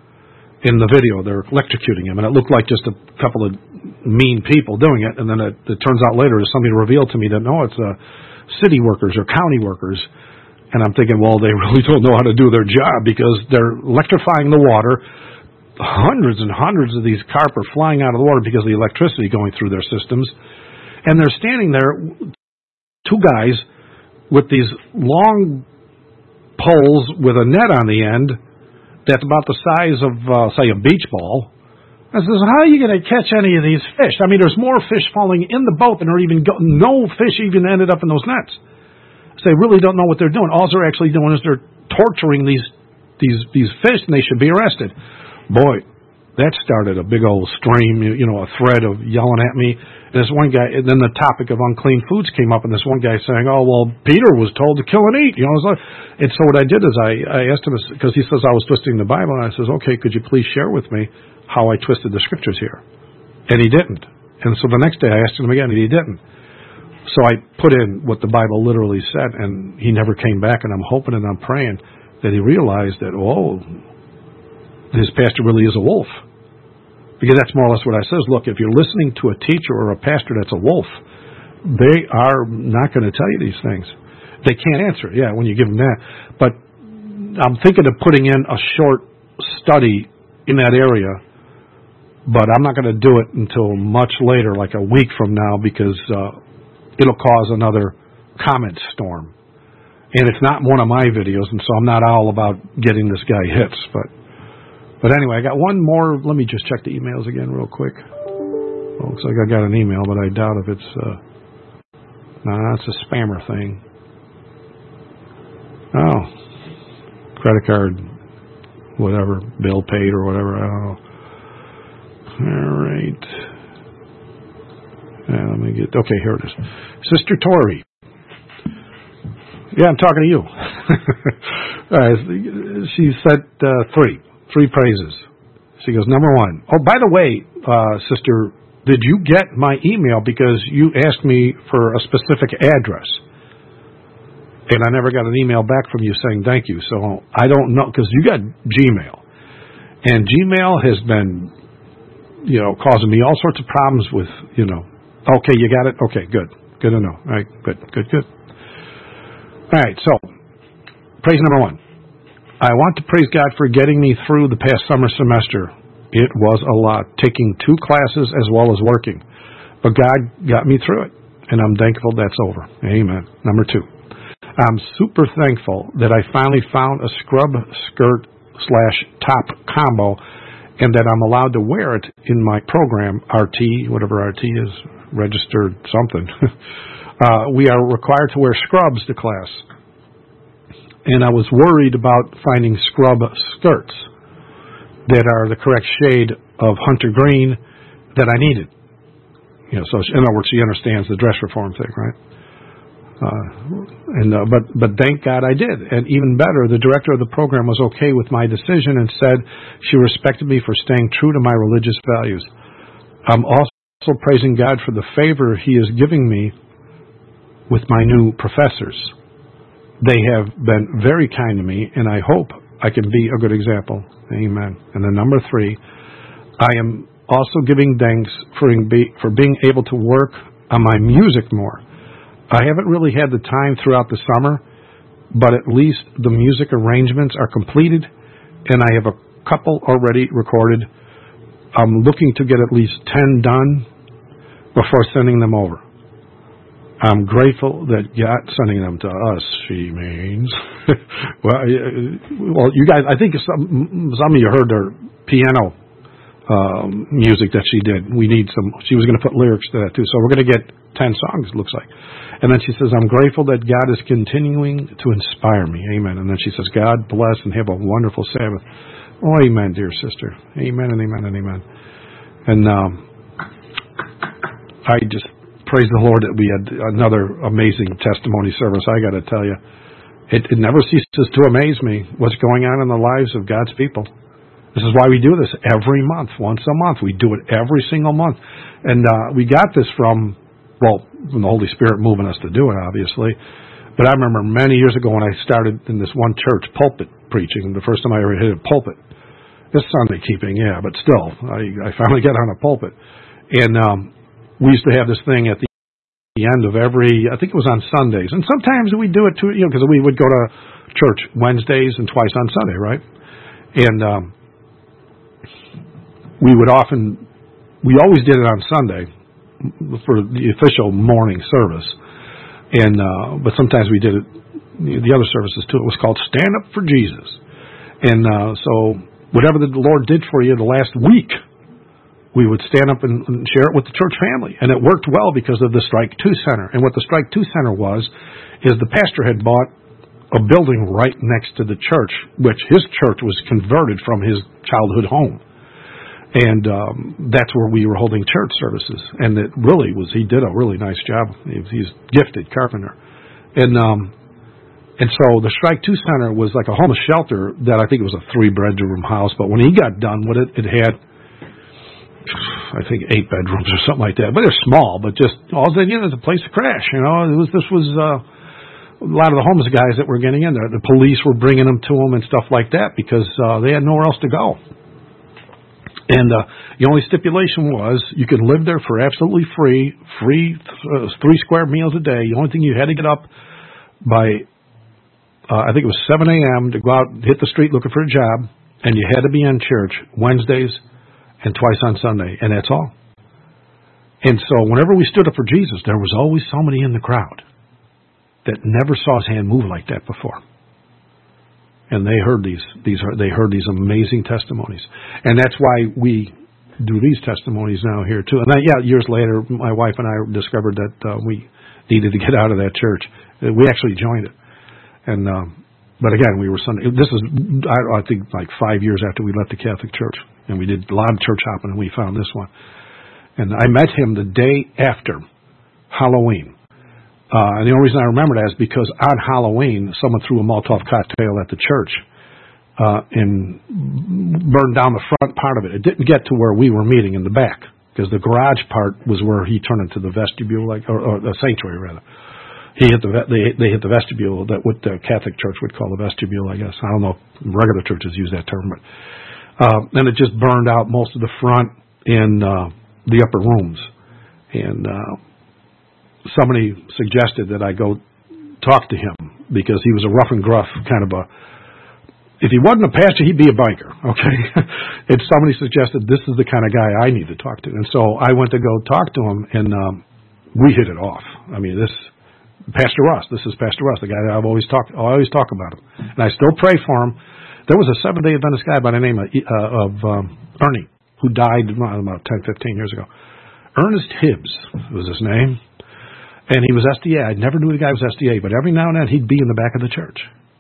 In the video, they're electrocuting him, and it looked like just a couple of mean people doing it. And then it, it turns out later, somebody revealed to me that no, it's uh, city workers or county workers. And I'm thinking, well, they really don't know how to do their job because they're electrifying the water. Hundreds and hundreds of these carp are flying out of the water because of the electricity going through their systems. And they're standing there, two guys with these long poles with a net on the end that's about the size of, uh, say, a beach ball. I says, how are you going to catch any of these fish? I mean, there's more fish falling in the boat than are even go- no fish even ended up in those nets. So they really don't know what they're doing. All they're actually doing is they're torturing these these these fish, and they should be arrested. Boy, that started a big old stream, you, you know, a thread of yelling at me. And this one guy, and then the topic of unclean foods came up, and this one guy saying, oh, well, Peter was told to kill and eat. You know, like, and so what I did is I, I asked him, because he says I was twisting the Bible, and I says, okay, could you please share with me how I twisted the scriptures here? And he didn't. And so the next day I asked him again, and he didn't. So I put in what the Bible literally said, and he never came back, and I'm hoping and I'm praying that he realized that, oh, his pastor really is a wolf. Because that's more or less what I says. Look, if you're listening to a teacher or a pastor that's a wolf, they are not going to tell you these things. They can't answer it, yeah, when you give them that. But I'm thinking of putting in a short study in that area, but I'm not going to do it until much later, like a week from now, because uh, it'll cause another comment storm. And it's not one of my videos, and so I'm not all about getting this guy hits, but But anyway, I got one more. Let me just check the emails again real quick. Well, looks like I got an email, but I doubt if it's, uh, no, nah, it's a spammer thing. Oh, credit card, whatever, bill paid or whatever, I don't know. All right. Yeah, let me get, okay, here it is. Sister Tori. Yeah, I'm talking to you. All right, she said uh, three. Three praises. She goes, number one. Oh, by the way, uh, sister, did you get my email because you asked me for a specific address? And I never got an email back from you saying thank you. So I don't know, because you got Gmail. And Gmail has been, you know, causing me all sorts of problems with, you know, okay, you got it? Okay, good. Good to know. All right, good, good, good. All right, so, praise number one. I want to praise God for getting me through the past summer semester. It was a lot, taking two classes as well as working. But God got me through it, and I'm thankful that's over. Amen. Number two, I'm super thankful that I finally found a scrub skirt slash top combo and that I'm allowed to wear it in my program, R T, whatever R T is, registered something. uh, we are required to wear scrubs to class. And I was worried about finding scrub skirts that are the correct shade of hunter green that I needed. You know, so in other words, she understands the dress reform thing, right? Uh, and uh, but but thank God I did. And even better, the director of the program was okay with my decision and said she respected me for staying true to my religious values. I'm also praising God for the favor He is giving me with my new professors. They have been very kind to me, and I hope I can be a good example. Amen. And then number three, I am also giving thanks for, for being able to work on my music more. I haven't really had the time throughout the summer, but at least the music arrangements are completed, and I have a couple already recorded. I'm looking to get at least ten done before sending them over. I'm grateful that God sending them to us, she means. well, well, you guys, I think some, some of you heard her piano um, music that she did. We need some, she was going to put lyrics to that too. So we're going to get ten songs, it looks like. And then she says, I'm grateful that God is continuing to inspire me. Amen. And then she says, God bless and have a wonderful Sabbath. Oh, amen, dear sister. Amen and amen and amen. And um, I just praise the Lord that we had another amazing testimony service, I got to tell you. it, it never ceases to amaze me what's going on in the lives of God's people. This is why we do this every month, once a month. We do it every single month. And uh, we got this from, well, from the Holy Spirit moving us to do it, obviously. But I remember many years ago when I started in this one church pulpit preaching, the first time I ever hit a pulpit. This Sunday keeping, yeah, but still, I, I finally got on a pulpit. And um, we used to have this thing at the the end of every, I think it was on Sundays. And sometimes we do it too, you know, because we would go to church Wednesdays and twice on Sunday, right? And um, we would often, we always did it on Sunday for the official morning service. And, uh, but sometimes we did it, the other services too. It was called Stand Up for Jesus. And uh, so whatever the Lord did for you the last week, we would stand up and, and share it with the church family. And it worked well because of the Strike Two Center. And what the Strike Two Center was, is the pastor had bought a building right next to the church, which his church was converted from his childhood home. And um, that's where we were holding church services. And it really was, he did a really nice job. He's a gifted carpenter. And um, and so the Strike Two Center was like a homeless shelter that I think it was a three-bedroom house. But when he got done with it, it had, I think, eight bedrooms or something like that. But they're small, but just all they needed was a place to crash. You know, it was this was uh, a lot of the homeless guys that were getting in there. The police were bringing them to them and stuff like that because uh, they had nowhere else to go. And uh, the only stipulation was you could live there for absolutely free, free uh, three square meals a day. The only thing you had to get up by, uh, I think it was seven a.m. to go out, hit the street looking for a job, and you had to be in church Wednesdays and twice on Sunday, and that's all. And so whenever we stood up for Jesus, there was always somebody in the crowd that never saw his hand move like that before. And they heard these, these they heard these amazing testimonies. And that's why we do these testimonies now here too. And then, yeah, years later, my wife and I discovered that uh, we needed to get out of that church. We actually joined it. And um, but again, we were Sunday. This is, I, I think, like five years after we left the Catholic Church. And we did a lot of church hopping, and we found this one. And I met him the day after Halloween. Uh, and the only reason I remember that is because on Halloween, someone threw a Molotov cocktail at the church uh, and burned down the front part of it. It didn't get to where we were meeting in the back, because the garage part was where he turned into the vestibule, like or, or the sanctuary, rather. He hit the they they hit the vestibule, that what the Catholic Church would call the vestibule, I guess. I don't know if regular churches use that term, but. Uh, and it just burned out most of the front and uh, the upper rooms. And uh, somebody suggested that I go talk to him because he was a rough and gruff kind of a, if he wasn't a pastor, he'd be a biker, okay? And somebody suggested this is the kind of guy I need to talk to. And so I went to go talk to him, and um, we hit it off. I mean, this, Pastor Russ, this is Pastor Russ, the guy that I've always talk, I always talk about him. And I still pray for him. There was a Seventh-day Adventist guy by the name of, uh, of um, Ernie, who died about ten, fifteen years ago. Ernest Hibbs was his name. And he was S D A. I never knew the guy was S D A, but every now and then he'd be in the back of the church.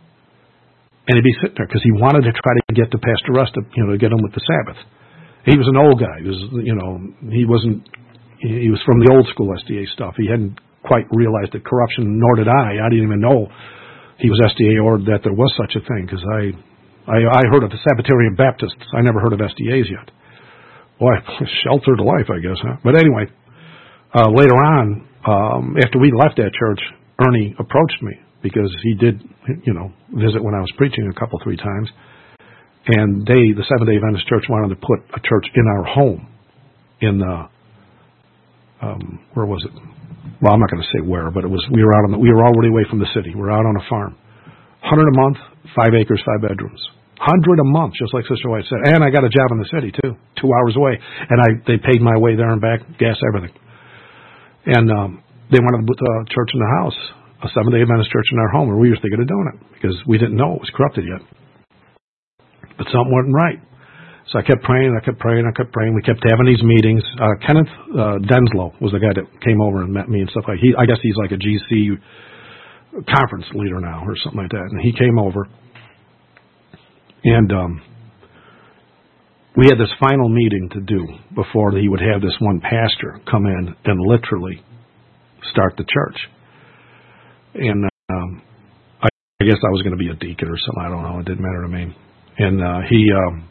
And he'd be sitting there because he wanted to try to get to Pastor Russ to, you know, to get him with the Sabbath. He was an old guy. He was, you know, he wasn't, he was from the old school S D A stuff. He hadn't quite realized the corruption, nor did I. I didn't even know he was S D A or that there was such a thing because I, I, I heard of the Sabbatarian Baptists. I never heard of S D As yet. Boy, sheltered life, I guess, huh? But anyway, uh, later on, um, after we left that church, Ernie approached me because he did, you know, visit when I was preaching a couple, three times. And they, the Seventh-day Adventist Church, wanted to put a church in our home in the, um, where was it? Well, I'm not going to say where, but it was, we were out on the, we were already away from the city. We were out on a farm. one hundred a month, five acres, five bedrooms. one hundred a month, just like Sister White said. And I got a job in the city, too, two hours away. And I they paid my way there and back, gas, everything. And um, they wanted to put a church in the house, a Seventh-day Adventist church in our home, and we were thinking of doing it because we didn't know it was corrupted yet. But something wasn't right. So I kept praying, I kept praying, I kept praying. We kept having these meetings. Uh, Kenneth uh, Denslow was the guy that came over and met me and stuff like that. He, I guess he's like a G C conference leader now or something like that. And he came over. And um, we had this final meeting to do before he would have this one pastor come in and literally start the church. And um, I I guess I was going to be a deacon or something. I don't know. It didn't matter to me. And uh, he um,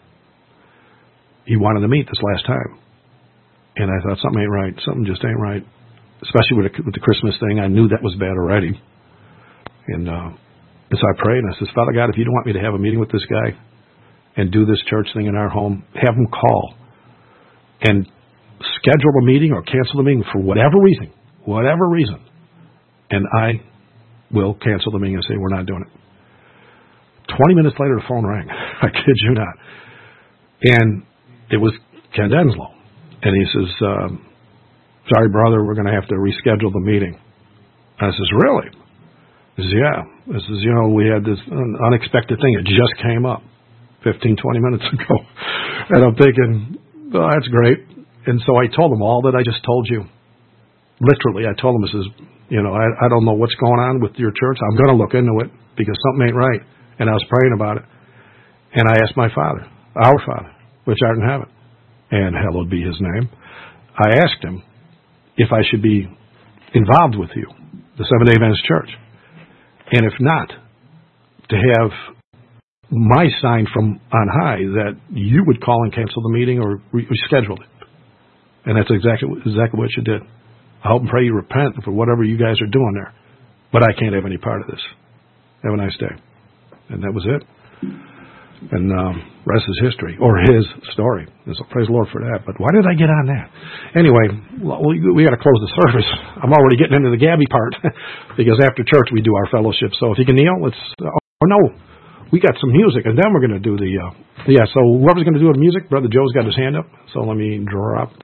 he wanted to meet this last time. And I thought, something ain't right. Something just ain't right. Especially with the, with the Christmas thing. I knew that was bad already. And, uh, and so I prayed, and I said, Father God, if you don't want me to have a meeting with this guy and do this church thing in our home, have him call and schedule a meeting or cancel the meeting for whatever reason, whatever reason. And I will cancel the meeting and say, we're not doing it. twenty minutes later, the phone rang. I kid you not. And it was Ken Denslow. And he says, um, sorry, brother, we're going to have to reschedule the meeting. I says, really? He says, yeah. He says, you know, we had this unexpected thing. It just came up fifteen, twenty minutes ago. And I'm thinking, oh, that's great. And so I told him all that I just told you. Literally, I told him, I says, you know, I, I don't know what's going on with your church. I'm going to look into it because something ain't right. And I was praying about it. And I asked my Father, our Father, which art in heaven, and hallowed be his name. I asked him if I should be involved with you, the Seventh-day Adventist Church. And if not, to have my sign from on high that you would call and cancel the meeting or re- reschedule it. And that's exactly, exactly what you did. I hope and pray you repent for whatever you guys are doing there. But I can't have any part of this. Have a nice day. And that was it. And um, rest is history, or his story. And so praise the Lord for that. But why did I get on that? Anyway, we, we got to close the service. I'm already getting into the Gabby part because after church we do our fellowship. So if you can kneel, let's. Oh no, we got some music, and then we're going to do the. Uh, yeah. So whoever's going to do the music, Brother Joe's got his hand up. So let me drop.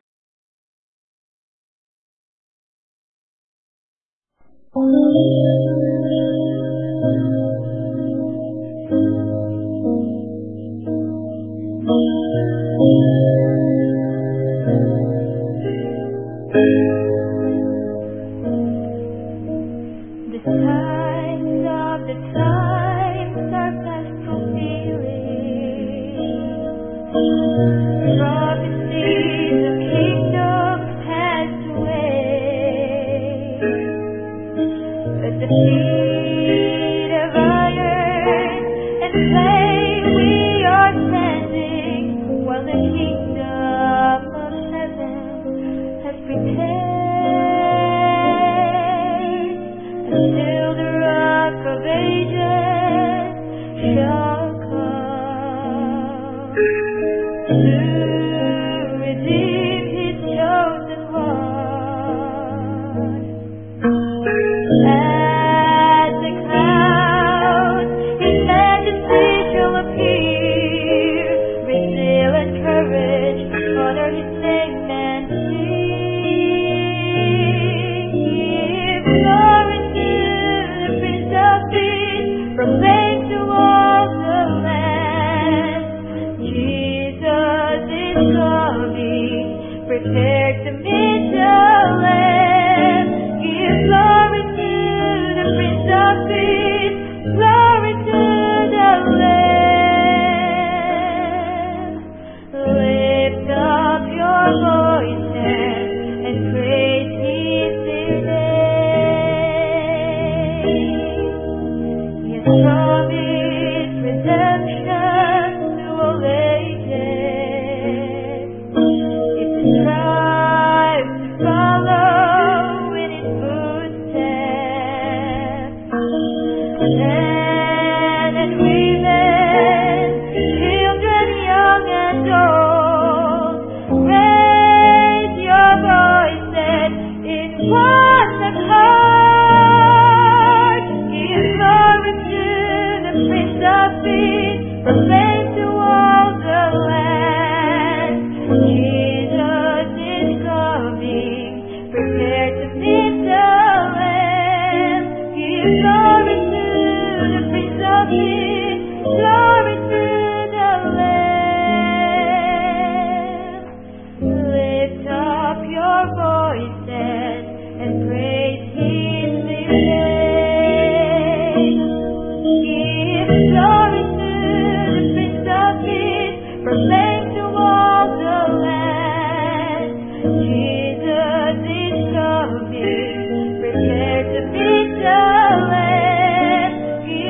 The signs of the times are fast fulfilling. Prophecies of kingdoms passed away. But the feet of iron and flame we are standing, while the kingdom of heaven has prepared. Until the rock of ages shall come to redeem his chosen one. As the clouds his majesty shall appear, with zeal and courage honor his name and sing. Give glory to the Prince of Peace, proclaim to all the land. Jesus is coming, prepare to meet the Lamb. Give glory to the Prince of Peace, glory to the Lamb. Lift up your voices and praise his name. He has promised redemption to all ages. It's time to follow in his footsteps. Men and women, children young and old, raise your voices in one accord. Give glory to the Prince of Peace, proclaim to all the land. Jesus is coming, prepare to meet the Lamb. Give glory to the Prince of Peace, glory to the Lamb. Lift up your voices and praise his name. Give glory to the Prince of Peace, proclaim to all the land. Jesus is coming, prepare to meet the Lamb. Give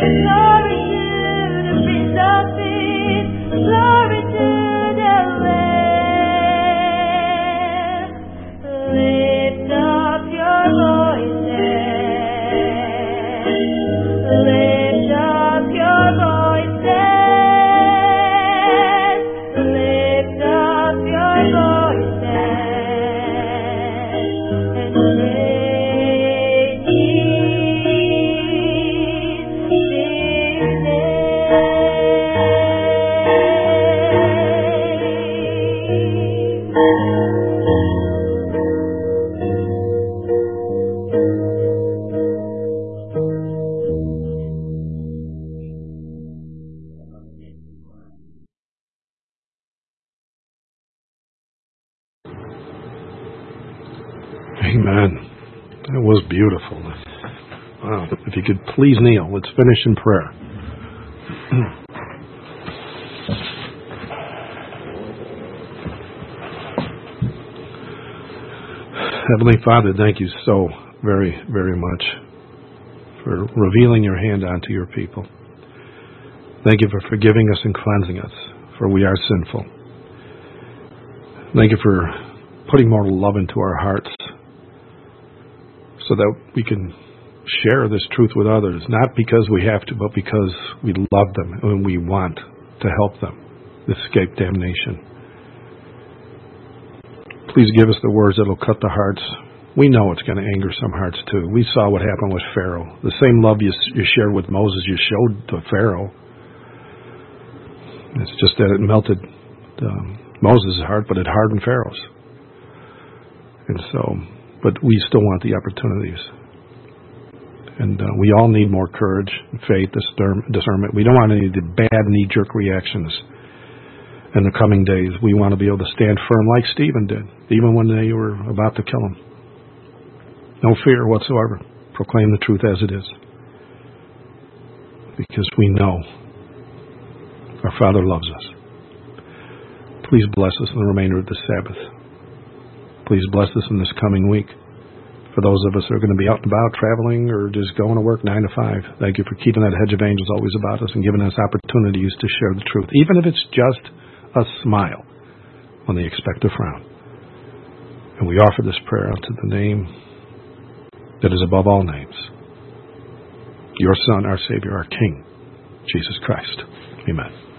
Amen. That was beautiful. Wow. If you could please kneel, let's finish in prayer. Heavenly Father, thank you so very, very much for revealing your hand onto your people. Thank you for forgiving us and cleansing us, for we are sinful. Thank you for putting more love into our hearts so that we can share this truth with others, not because we have to, but because we love them and we want to help them escape damnation. Please give us the words that will cut the hearts. We know it's going to anger some hearts too. We saw what happened with Pharaoh. The same love you, you shared with Moses, you showed to Pharaoh. It's just that it melted um, Moses' heart, but it hardened Pharaoh's. And so, but we still want the opportunities. And uh, we all need more courage, faith, discernment. We don't want any of the bad knee-jerk reactions in the coming days. We want to be able to stand firm like Stephen did, even when they were about to kill him. No fear whatsoever. Proclaim the truth as it is. Because we know our Father loves us. Please bless us in the remainder of the Sabbath. Please bless us in this coming week. For those of us that are going to be out and about, traveling, or just going to work nine to five, thank you for keeping that hedge of angels always about us and giving us opportunities to share the truth, even if it's just a smile when they expect a frown. And we offer this prayer unto the name that is above all names, your Son, our Savior, our King, Jesus Christ. Amen.